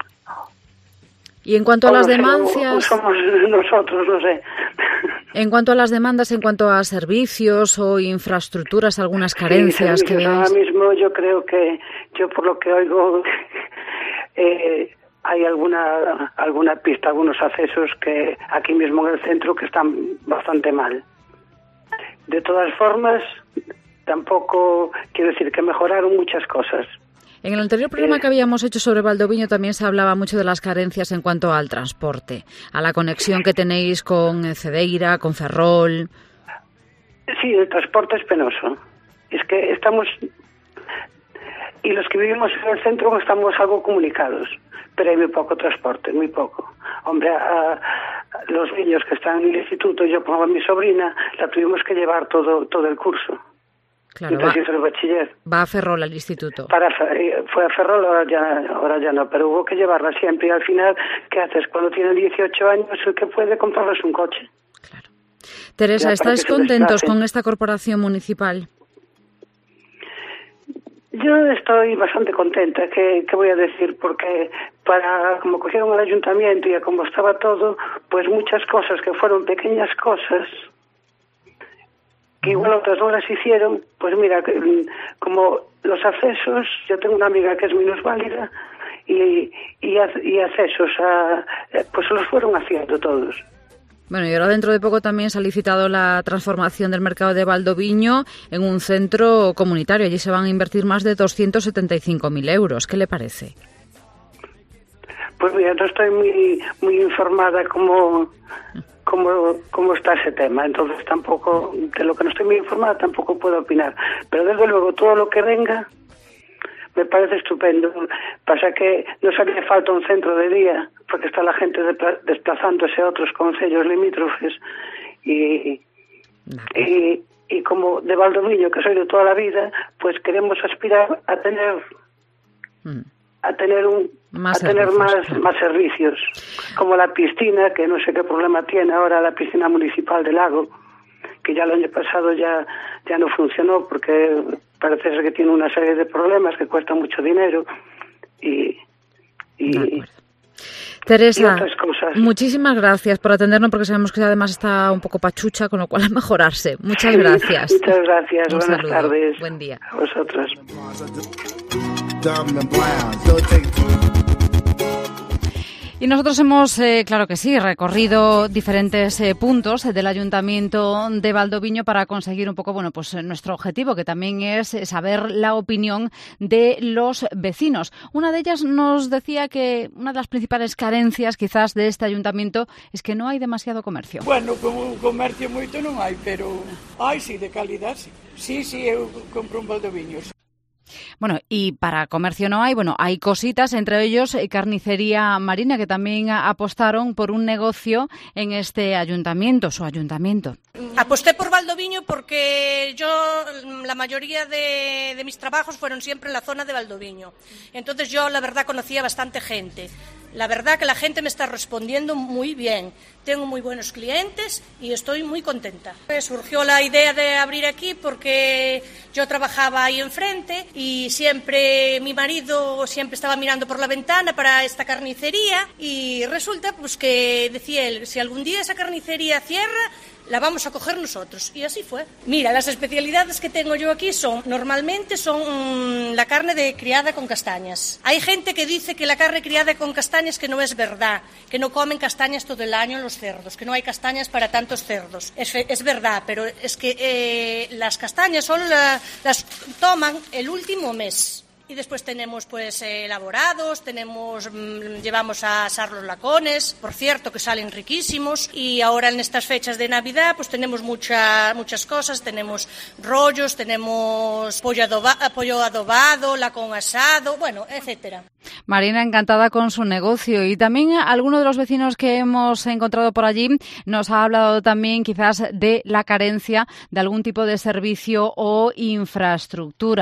Y en cuanto a las demandas... O somos nosotros, no sé. En cuanto a las demandas, en cuanto a servicios o infraestructuras, algunas carencias sí, que veáis. Ahora mismo yo creo que, yo por lo que oigo, hay alguna pista, algunos accesos que aquí mismo en el centro que están bastante mal. De todas formas, tampoco quiero decir que mejoraron muchas cosas. En el anterior programa que habíamos hecho sobre Valdoviño también se hablaba mucho de las carencias en cuanto al transporte, a la conexión que tenéis con Cedeira, con Ferrol. Sí, el transporte es penoso. Es que estamos... Y los que vivimos en el centro estamos algo comunicados, pero hay muy poco transporte, muy poco. Hombre, a los niños que están en el instituto, yo pongo a mi sobrina, la tuvimos que llevar todo el curso. Claro, entonces hizo el bachiller. Va a Ferrol al instituto. Fue a Ferrol, ahora ya no, pero hubo que llevarla siempre. Y al final, ¿qué haces? Cuando tienen 18 años, el que puede comprarles un coche. Claro. Teresa, ¿estáis contentos con esta corporación municipal? Yo estoy bastante contenta, ¿qué voy a decir? Porque como cogieron el ayuntamiento y como estaba todo, pues muchas cosas que fueron pequeñas cosas, que igual otras no las hicieron, pues mira, como los accesos, yo tengo una amiga que es minusválida y accesos pues los fueron haciendo todos. Bueno, y ahora dentro de poco también se ha licitado la transformación del mercado de Valdoviño en un centro comunitario. Allí se van a invertir más de 275.000 euros. ¿Qué le parece? Pues mira, no estoy muy informada cómo está ese tema, entonces tampoco, de lo que no estoy muy informada, tampoco puedo opinar. Pero desde luego todo lo que venga me parece estupendo. Pasa que nos haría falta un centro de día, porque está la gente desplazándose a otros concellos limítrofes y como de Valdoviño, que soy de toda la vida, pues queremos aspirar a tener más servicios, como la piscina, que no sé qué problema tiene ahora la piscina municipal del lago, que ya el año pasado ya no funcionó porque parece ser que tiene una serie de problemas que cuestan mucho dinero y Teresa, muchísimas gracias por atendernos, porque sabemos que además está un poco pachucha, con lo cual a mejorarse. Muchas gracias. Muchas gracias, buenas saludo. Tardes. Buen día. A vosotros. Y nosotros hemos, claro que sí, recorrido diferentes puntos del Ayuntamiento de Valdoviño para conseguir un poco, pues nuestro objetivo, que también es saber la opinión de los vecinos. Una de ellas nos decía que una de las principales carencias quizás de este Ayuntamiento es que no hay demasiado comercio. Bueno, como comercio moito non hai, pero sí, de calidad, sí. Sí, eu compro un Valdoviño. Bueno, y para comercio no hay, hay cositas, entre ellos Carnicería Marina, que también apostaron por un negocio en este ayuntamiento, su ayuntamiento. Aposté por Valdoviño porque la mayoría de mis trabajos fueron siempre en la zona de Valdoviño. Entonces yo, la verdad, conocía bastante gente. La verdad que la gente me está respondiendo muy bien. Tengo muy buenos clientes y estoy muy contenta. Surgió la idea de abrir aquí porque yo trabajaba ahí enfrente y siempre mi marido siempre estaba mirando por la ventana para esta carnicería y resulta pues que decía él, si algún día esa carnicería cierra, la vamos a coger nosotros. Y así fue. Mira, las especialidades que tengo yo aquí normalmente son la carne criada con castañas. Hay gente que dice que la carne criada con castañas que no es verdad, que no comen castañas todo el año los cerdos, que no hay castañas para tantos cerdos. Es verdad, pero es que las castañas solo las toman el último mes. Y después tenemos elaborados, llevamos a asar los lacones, por cierto que salen riquísimos, y ahora en estas fechas de Navidad pues tenemos muchas cosas, tenemos rollos, tenemos pollo adobado, lacón asado, etcétera. Marina, encantada con su negocio, y también alguno de los vecinos que hemos encontrado por allí nos ha hablado también quizás de la carencia de algún tipo de servicio o infraestructura.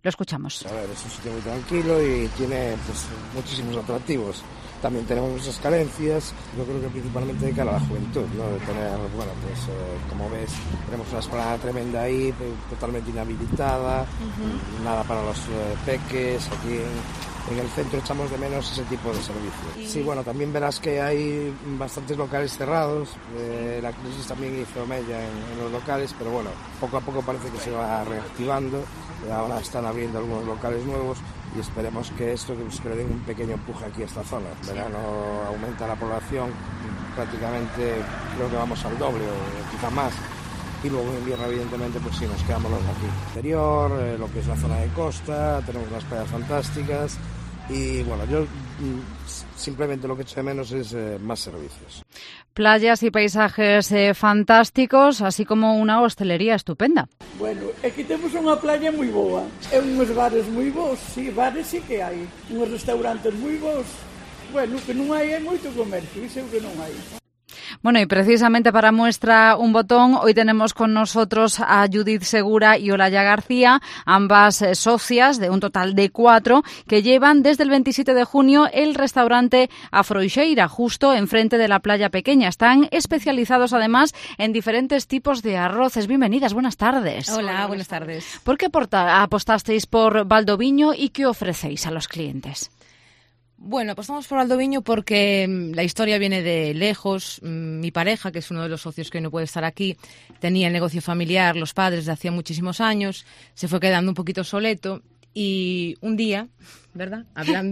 Lo escuchamos. A ver, es un sitio muy tranquilo y tiene pues muchísimos atractivos. También tenemos nuestras carencias, yo creo que principalmente de cara a la juventud, ¿no? De tener, bueno, pues como ves, tenemos una esplanada tremenda ahí, totalmente inhabilitada, nada para los peques, aquí en el centro echamos de menos ese tipo de servicios. Sí, bueno, también verás que hay bastantes locales cerrados, la crisis también hizo mella en los locales, pero bueno, poco a poco parece que se va reactivando, ahora están abriendo algunos locales nuevos y esperemos que esto que le den un pequeño empuje aquí a esta zona. En verano aumenta la población, prácticamente creo que vamos al doble o quizá más. Y luego en invierno, evidentemente, pues sí, nos quedamos los de aquí. Interior, lo que es la zona de costa, tenemos unas playas fantásticas y bueno, yo simplemente lo que echo de menos es más servicios. Playas y paisajes fantásticos, así como una hostelería estupenda. Bueno, aquí temos unha playa moi boa, e uns bares moi bons, sí, bares sí que hai, uns restaurantes moi bons. Bueno, que non hai é moito comercio, iso é o que non hai. Bueno, y precisamente para muestra un botón, hoy tenemos con nosotros a Judith Segura y Olaya García, ambas socias de un total de 4, que llevan desde el 27 de junio el restaurante Afroixeira, justo enfrente de la Playa Pequeña. Están especializados además en diferentes tipos de arroces. Bienvenidas, buenas tardes. Hola, buenas tardes. ¿Por qué apostasteis por Valdoviño y qué ofrecéis a los clientes? Bueno, apostamos por Valdoviño porque la historia viene de lejos. Mi pareja, que es uno de los socios que hoy no puede estar aquí, tenía el negocio familiar, los padres, desde hacía muchísimos años, se fue quedando un poquito soleto y un día, ¿verdad?,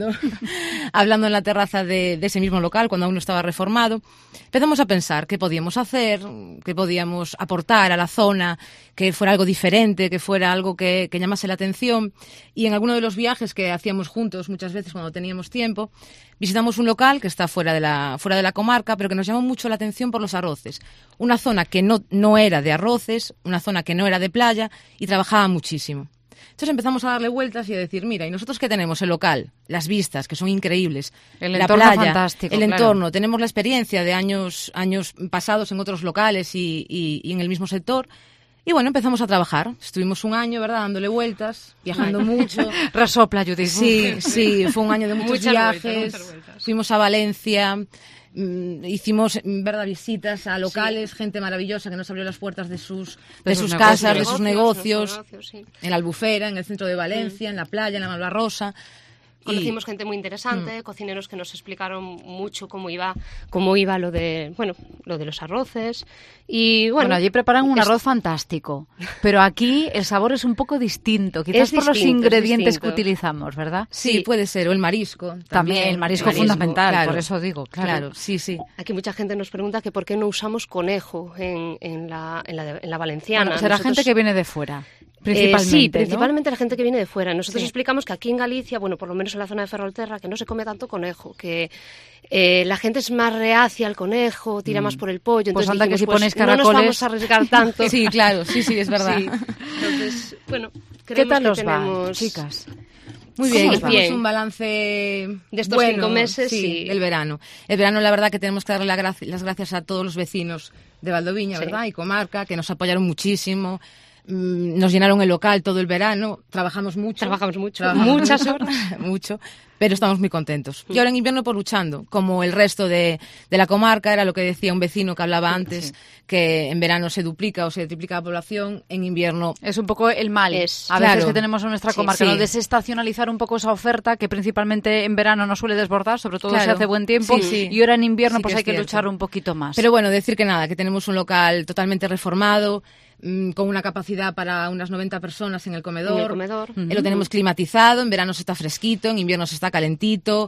hablando en la terraza de ese mismo local, cuando aún no estaba reformado, empezamos a pensar qué podíamos hacer, qué podíamos aportar a la zona, que fuera algo diferente, que fuera algo que llamase la atención. Y en alguno de los viajes que hacíamos juntos, muchas veces cuando teníamos tiempo, visitamos un local que está fuera de la comarca, pero que nos llamó mucho la atención por los arroces. Una zona que no era de arroces, una zona que no era de playa y trabajaba muchísimo. Entonces empezamos a darle vueltas y a decir, mira, ¿y nosotros qué tenemos? El local, las vistas, que son increíbles, el la entorno playa, fantástico, el entorno, tenemos la experiencia de años pasados en otros locales y en el mismo sector. Y bueno, empezamos a trabajar. Estuvimos un año, ¿verdad?, dándole vueltas, viajando mucho. Resopla, Judith. Sí, fue un año de muchos viajes. Vueltas. Fuimos a Valencia. Hicimos, ¿verdad?, visitas a locales, gente maravillosa que nos abrió las puertas de sus casas, de sus negocios, en la Albufera, en el centro de Valencia, en la playa, en la Malvarrosa. Conocimos gente muy interesante, cocineros que nos explicaron mucho cómo iba lo de los arroces. Y bueno, allí preparan un arroz fantástico, pero aquí el sabor es un poco distinto, quizás por los ingredientes que utilizamos, ¿verdad? Sí, puede ser, o el marisco. También el marisco es fundamental, claro, por eso digo. Claro, sí. Aquí mucha gente nos pregunta que por qué no usamos conejo en la valenciana. Bueno, será gente que viene de fuera. Principalmente, sí, principalmente la gente que viene de fuera. Nosotros explicamos que aquí en Galicia, bueno, por lo menos en la zona de Ferrolterra, que no se come tanto conejo, que la gente es más reacia al conejo, tira más por el pollo. Pues entonces anda, dijimos, que si pones caracoles... no nos vamos a arriesgar tanto. Sí, claro, sí, es verdad. Sí. Entonces, bueno, ¿qué tal nos va, chicas? Muy bien, hicimos un balance de estos 5 meses del verano. El verano, la verdad, que tenemos que darle las gracias a todos los vecinos de Valdoviño, ¿verdad?, y comarca, que nos apoyaron muchísimo. Nos llenaron el local todo el verano, trabajamos mucho, muchas horas, mucho, pero estamos muy contentos. Y ahora en invierno, pues luchando, como el resto de la comarca. Era lo que decía un vecino que hablaba antes, que en verano se duplica o se triplica la población, en invierno... Es un poco el mal, a veces que tenemos en nuestra comarca, ¿no? Desestacionalizar un poco esa oferta, que principalmente en verano no suele desbordar, sobre todo si hace buen tiempo, y ahora en invierno pues hay que luchar un poquito más. Pero bueno, decir que nada, que tenemos un local totalmente reformado, con una capacidad para unas 90 personas en el comedor. Lo tenemos climatizado, en verano se está fresquito, en invierno se está calentito.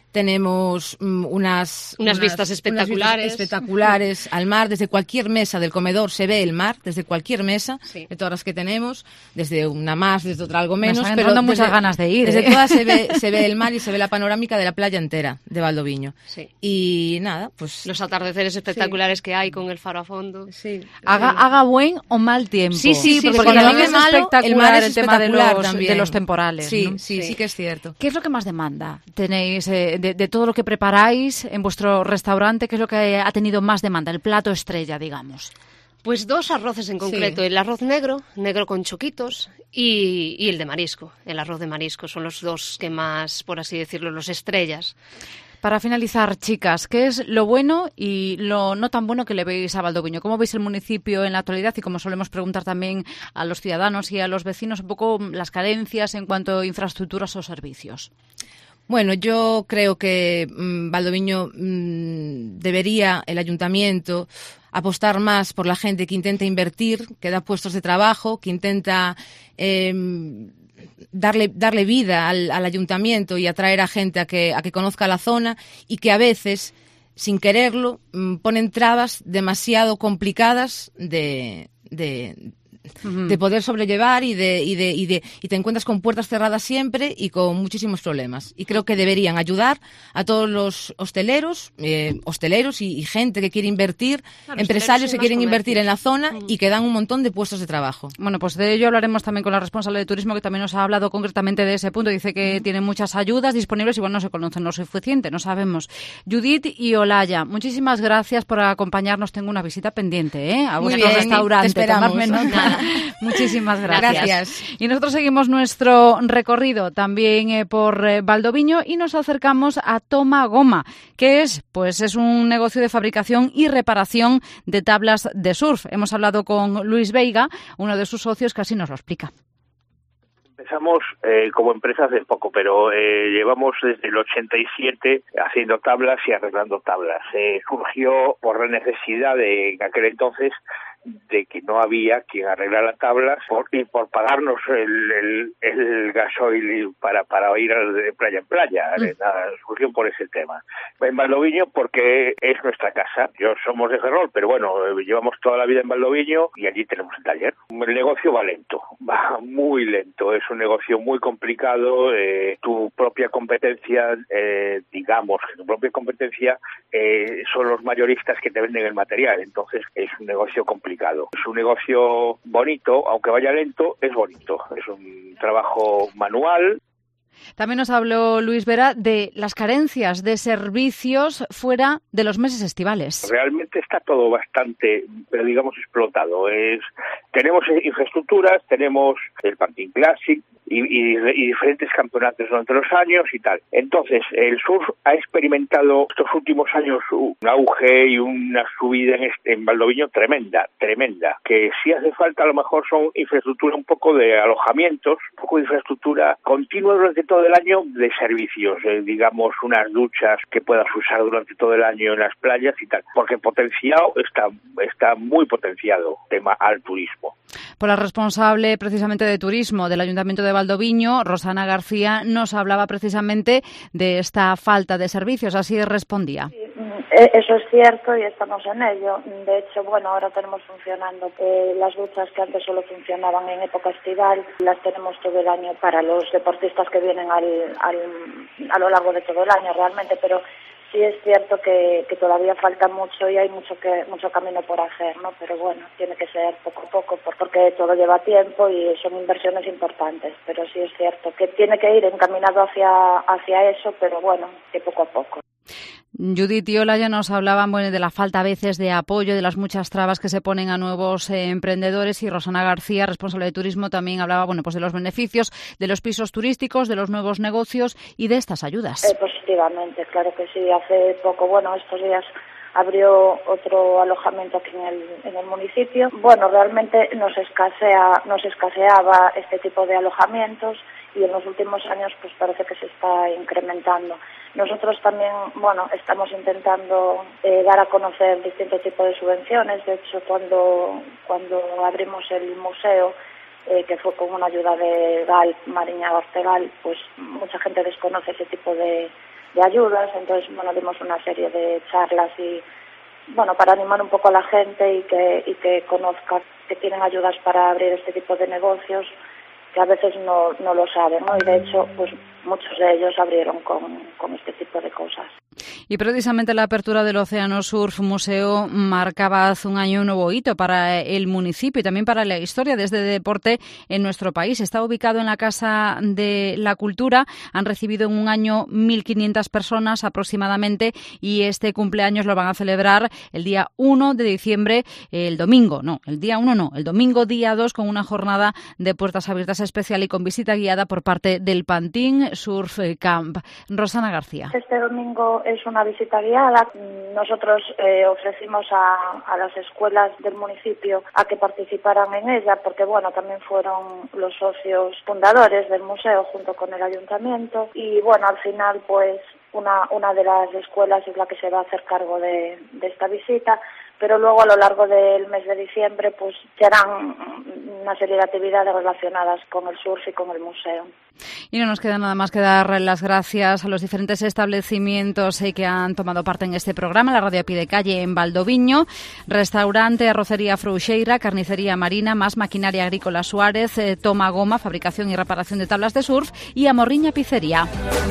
Tenemos unas vistas espectaculares al mar. Desde cualquier mesa del comedor se ve el mar, desde cualquier mesa, de todas las que tenemos, desde una más, desde otra algo menos. Me están dando muchas ganas de ir. Desde todas se ve el mar y se ve la panorámica de la playa entera de Valdoviño. Sí. Y nada, pues... los atardeceres espectaculares que hay con el faro a fondo. Sí. Haga buen o mal tiempo. Sí, porque también es espectacular el mar es el tema de los temporales. Sí, ¿no? sí que es cierto. ¿Qué es lo que más demanda tenéis de todo lo que preparáis en vuestro restaurante? ¿Qué es lo que ha tenido más demanda? El plato estrella, digamos. Pues 2 arroces en concreto, el arroz negro con choquitos y el de marisco. El arroz de marisco son los 2 que más, por así decirlo, los estrellas. Para finalizar, chicas, ¿qué es lo bueno y lo no tan bueno que le veis a Valdoviño? ¿Cómo veis el municipio en la actualidad? Y como solemos preguntar también a los ciudadanos y a los vecinos, un poco las carencias en cuanto a infraestructuras o servicios. Bueno, yo creo que Valdoviño debería, el ayuntamiento, apostar más por la gente que intenta invertir, que da puestos de trabajo, que intenta darle vida al ayuntamiento y atraer a gente a que conozca la zona, y que a veces, sin quererlo, ponen trabas demasiado complicadas de poder sobrellevar y te encuentras con puertas cerradas siempre y con muchísimos problemas. Y creo que deberían ayudar a todos los hosteleros y gente que quiere invertir, claro, empresarios que quieren invertir en la zona y que dan un montón de puestos de trabajo. Bueno, pues de ello hablaremos también con la responsable de turismo, que también nos ha hablado concretamente de ese punto. Dice que tiene muchas ayudas disponibles, igual no se conocen lo suficiente, no sabemos. Judith y Olaya, muchísimas gracias por acompañarnos. Tengo una visita pendiente, a vuestro restaurante. Te esperamos. Tomadme nota. Muchísimas gracias. Gracias. Y nosotros seguimos nuestro recorrido también por Valdoviño y nos acercamos a Toma Goma, que es un negocio de fabricación y reparación de tablas de surf. Hemos hablado con Luis Veiga, uno de sus socios, que así nos lo explica. Empezamos como empresa hace poco, pero llevamos desde el 87 haciendo tablas y arreglando tablas. Surgió por la necesidad en aquel entonces de que no había quien arreglara tablas y por pagarnos el gasoil para ir de playa en playa. Surgió por ese tema. En Valdoviño porque es nuestra casa. Somos de Ferrol, pero bueno, llevamos toda la vida en Valdoviño y allí tenemos el taller. El negocio va lento, va muy lento. Es un negocio muy complicado. Tu propia competencia, son los mayoristas que te venden el material. Entonces es un negocio complicado. Es un negocio bonito, aunque vaya lento, es bonito. Es un trabajo manual. También nos habló Luis Vera de las carencias de servicios fuera de los meses estivales. Realmente está todo bastante, explotado. Tenemos infraestructuras, tenemos el Parking Classic y diferentes campeonatos durante los años y tal. Entonces, el surf ha experimentado estos últimos años un auge y una subida en Valdoviño tremenda, que sí hace falta a lo mejor son infraestructura un poco de alojamientos, un poco de infraestructura continua durante todo el año de servicios, unas duchas que puedas usar durante todo el año en las playas y tal, porque potenciado está muy potenciado tema al turismo. Por la responsable precisamente de turismo del Ayuntamiento de Valdoviño, Rosana García, nos hablaba precisamente de esta falta de servicios, así respondía. Sí, eso es cierto y estamos en ello. De hecho, ahora tenemos funcionando las duchas que antes solo funcionaban en época estival, las tenemos todo el año para los deportistas que vienen a lo largo de todo el año realmente, pero sí es cierto que todavía falta mucho y hay mucho camino por hacer, ¿no? Pero tiene que ser poco a poco porque todo lleva tiempo y son inversiones importantes, pero sí es cierto que tiene que ir encaminado hacia eso, pero que poco a poco. Judith y Olaya nos hablaban de la falta a veces de apoyo, de las muchas trabas que se ponen a nuevos emprendedores, y Rosana García, responsable de turismo, también hablaba de los beneficios de los pisos turísticos, de los nuevos negocios y de estas ayudas. Positivamente, claro que sí. Hace poco, estos días abrió otro alojamiento aquí en el municipio. Realmente nos escaseaba este tipo de alojamientos y en los últimos años parece que se está incrementando. Nosotros también, estamos intentando dar a conocer distintos tipos de subvenciones. De hecho, cuando abrimos el museo, que fue con una ayuda de GAL, Mariña Ortegal, mucha gente desconoce ese tipo de ayudas. Entonces, dimos una serie de charlas y, para animar un poco a la gente y que conozca que tienen ayudas para abrir este tipo de negocios, que a veces no lo saben, ¿no? Y de hecho, muchos de ellos abrieron con este tipo de cosas. Y precisamente la apertura del Océano Surf Museo marcaba hace un año un nuevo hito para el municipio y también para la historia de este deporte en nuestro país. Está ubicado en la Casa de la Cultura. Han recibido en un año 1.500 personas aproximadamente y este cumpleaños lo van a celebrar el día 1 de diciembre, el domingo día 2, con una jornada de puertas abiertas especial y con visita guiada por parte del Pantín Surf Camp. Rosana García. Este domingo es una visita guiada. Nosotros ofrecimos a las escuelas del municipio a que participaran en ella, porque bueno, también fueron los socios fundadores del museo junto con el ayuntamiento y bueno, al final pues una de las escuelas es la que se va a hacer cargo de esta visita, pero luego a lo largo del mes de diciembre pues se harán una serie de actividades relacionadas con el surf y con el museo. Y no nos queda nada más que dar las gracias a los diferentes establecimientos que han tomado parte en este programa. La Radio a Pie de Calle en Valdoviño, Restaurante Arrocería Frouxeira, Carnicería Marina, Más Maquinaria Agrícola Suárez, Toma Goma, Fabricación y Reparación de Tablas de Surf y Amorriña Pizzería.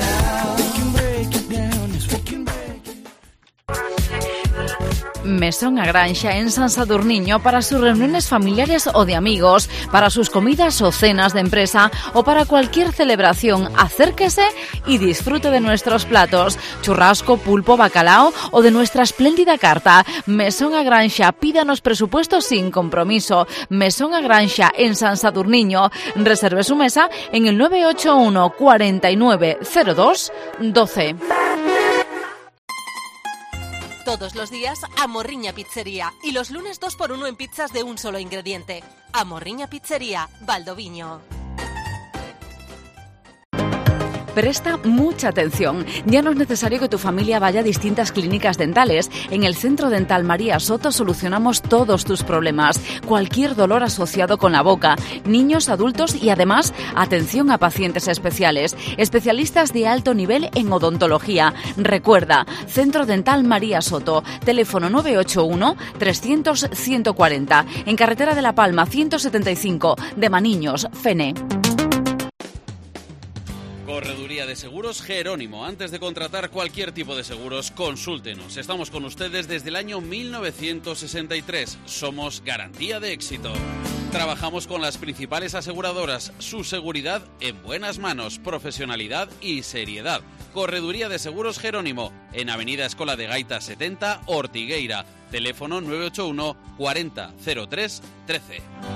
Mesón Agranxa en San Sadurniño para sus reuniones familiares o de amigos, para sus comidas o cenas de empresa o para cualquier celebración. Acérquese y disfrute de nuestros platos, churrasco, pulpo, bacalao o de nuestra espléndida carta. Mesón Agranxa, pídanos presupuesto sin compromiso. Mesón Agranxa en San Sadurniño. Reserve su mesa en el 981 49 02 12. Todos los días, Amorriña Pizzería. Y los lunes 2x1 en pizzas de un solo ingrediente. Amorriña Pizzería, Valdoviño. Presta mucha atención. Ya no es necesario que tu familia vaya a distintas clínicas dentales. En el Centro Dental María Soto solucionamos todos tus problemas. Cualquier dolor asociado con la boca. Niños, adultos y además atención a pacientes especiales. Especialistas de alto nivel en odontología. Recuerda, Centro Dental María Soto. Teléfono 981 300 140. En Carretera de La Palma 175 de Maniños, Fene. Correduría de Seguros Jerónimo. Antes de contratar cualquier tipo de seguros, consúltenos. Estamos con ustedes desde el año 1963. Somos garantía de éxito. Trabajamos con las principales aseguradoras. Su seguridad en buenas manos, profesionalidad y seriedad. Correduría de Seguros Jerónimo, en Avenida Escola de Gaita 70, Ortigueira. Teléfono 981 40 03 13.